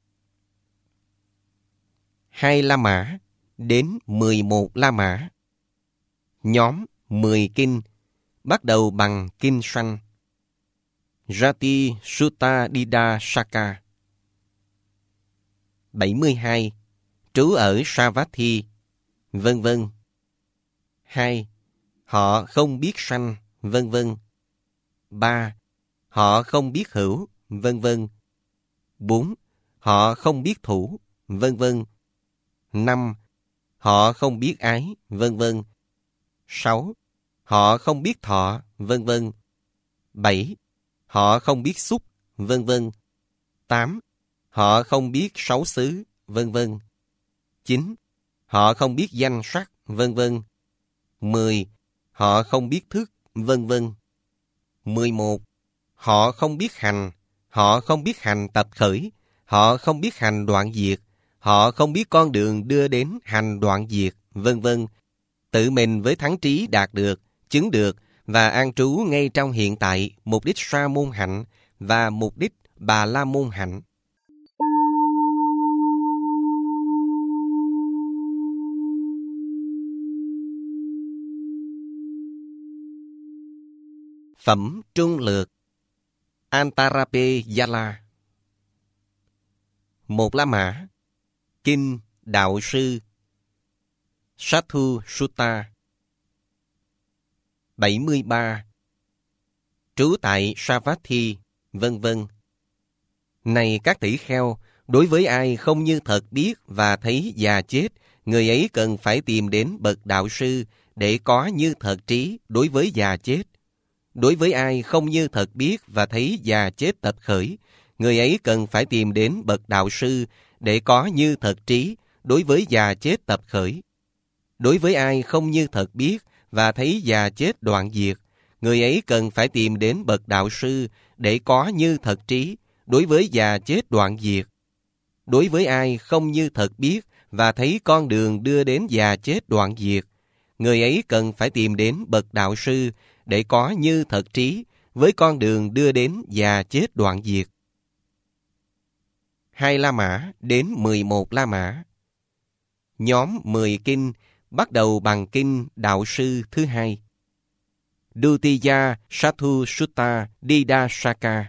Hai La Mã đến mười một La Mã. Nhóm mười kinh, bắt đầu bằng kinh sanh. Jati Sutta Dida Saka. bảy mươi hai. Trú ở Savatthi, vân vân. Hai. Họ không biết sanh, vân vân. Ba. Họ không biết hữu, vân vân. Bốn. Họ không biết thủ, vân vân. Năm. Họ không biết ái, vân vân. Sáu. Họ không biết thọ, vân vân. Bảy. Họ không biết xúc, vân vân. Tám. Họ không biết sáu xứ, vân vân. Chín. Họ không biết danh sắc, vân vân. Mười. Họ không biết thức, vân vân. Mười một. Họ không biết hành, họ không biết hành tập khởi, họ không biết hành đoạn diệt, họ không biết con đường đưa đến hành đoạn diệt, vân vân. Tự mình với thắng trí đạt được, chứng được và an trú ngay trong hiện tại mục đích sa môn hạnh và mục đích bà la môn hạnh. Phẩm trung lược. Antarape Yala. Một La Mã. Kinh Đạo Sư. Sathu Sutta. bảy mươi ba. Trú tại Savatthi, vân vân. Này các tỷ kheo, đối với ai không như thật biết và thấy già chết, người ấy cần phải tìm đến bậc đạo sư để có như thật trí đối với già chết. Đối với ai không như thật biết và thấy già chết tập khởi, người ấy cần phải tìm đến bậc đạo sư để có như thật trí đối với già chết tập khởi. Đối với ai không như thật biết và thấy già chết đoạn diệt, người ấy cần phải tìm đến bậc đạo sư để có như thật trí đối với già chết đoạn diệt. Đối với ai không như thật biết và thấy con đường đưa đến già chết đoạn diệt, người ấy cần phải tìm đến bậc đạo sư để có như thật trí với con đường đưa đến già chết đoạn diệt. Hai La Mã đến mười một La Mã. Nhóm mười kinh, bắt đầu bằng kinh Đạo Sư thứ hai. Dutiya Sathu Sutta Dida Saka.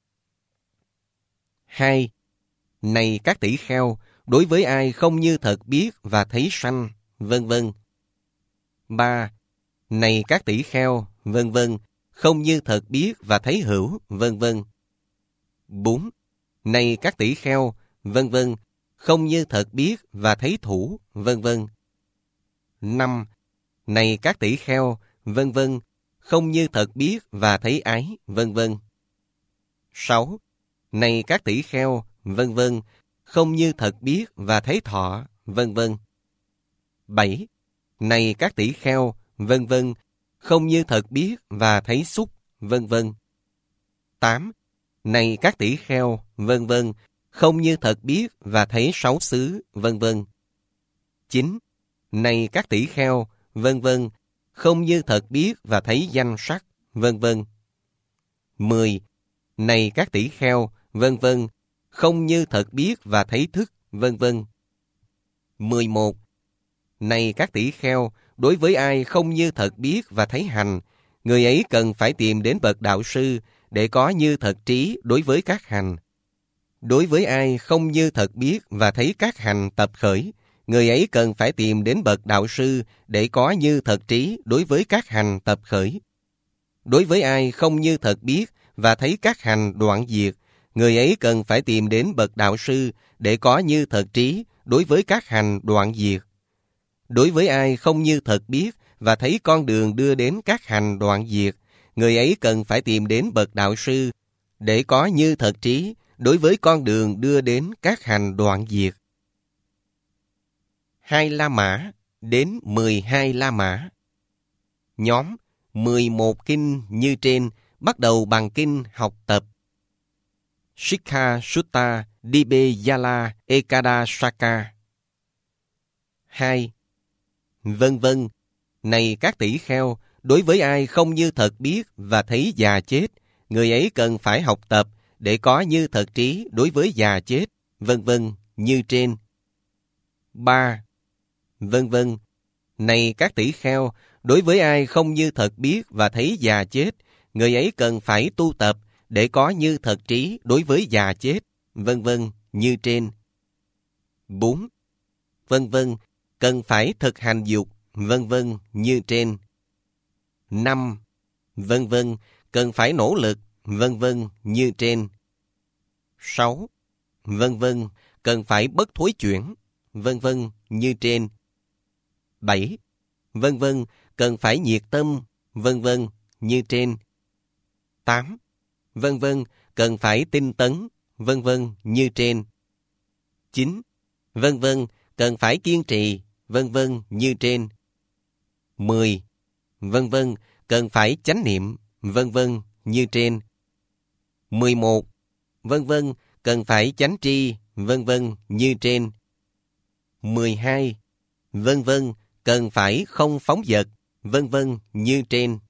Hai. Này các tỷ kheo, đối với ai không như thật biết và thấy sanh, vân vân. Ba. Này các tỷ kheo, vân vân, không như thật biết và thấy hữu, vân vân. bốn. Này các tỷ kheo, vân vân, không như thật biết và thấy thủ, vân vân. năm. Này các tỷ kheo, vân vân, không như thật biết và thấy ái, vân vân. sáu. Này các tỷ kheo, vân vân, không như thật biết và thấy thọ, vân vân. bảy. Này các tỷ kheo, vân vân, không như thật biết và thấy xúc, vân vân. tám. Này các tỷ kheo, vân vân, không như thật biết và thấy sáu xứ, vân vân. chín. Này các tỷ kheo, vân vân, không như thật biết và thấy danh sắc, vân vân. mười. Này các tỷ kheo, vân vân, không như thật biết và thấy thức, vân vân. mười một. Này các tỷ kheo, đối với ai không như thật biết và thấy hành, người ấy cần phải tìm đến bậc đạo sư để có như thật trí đối với các hành. Đối với ai không như thật biết và thấy các hành tập khởi, người ấy cần phải tìm đến bậc đạo sư để có như thật trí đối với các hành tập khởi. Đối với ai không như thật biết và thấy các hành đoạn diệt, người ấy cần phải tìm đến bậc đạo sư để có như thật trí đối với các hành đoạn diệt. Đối với ai không như thật biết và thấy con đường đưa đến các hành đoạn diệt, người ấy cần phải tìm đến bậc đạo sư để có như thật trí đối với con đường đưa đến các hành đoạn diệt. Hai La Mã đến mười hai La Mã. Nhóm mười một kinh như trên bắt đầu bằng kinh học tập. Shikha Sutta Dibeyala Ekada Saka. hai. Vân vân, này các tỷ kheo, đối với ai không như thật biết và thấy già chết, người ấy cần phải học tập để có như thật trí đối với già chết, vân vân, như trên. ba. Vân vân, này các tỷ kheo, đối với ai không như thật biết và thấy già chết, người ấy cần phải tu tập để có như thật trí đối với già chết, vân vân, như trên. bốn. Vân vân, cần phải thực hành dục, vân vân, như trên. năm. Vân vân, cần phải nỗ lực, vân vân, như trên. sáu. Vân vân, cần phải bất thối chuyển, vân vân, như trên. bảy. Vân vân, cần phải nhiệt tâm, vân vân, như trên. tám. Vân vân, cần phải tinh tấn, vân vân, như trên. chín. Vân vân, cần phải kiên trì, vân vân, như trên. mười. Vân vân, cần phải chánh niệm, vân vân, như trên. mười một. Vân vân, cần phải chánh tri, vân vân, như trên. mười hai. Vân vân, cần phải không phóng dật, vân vân, như trên.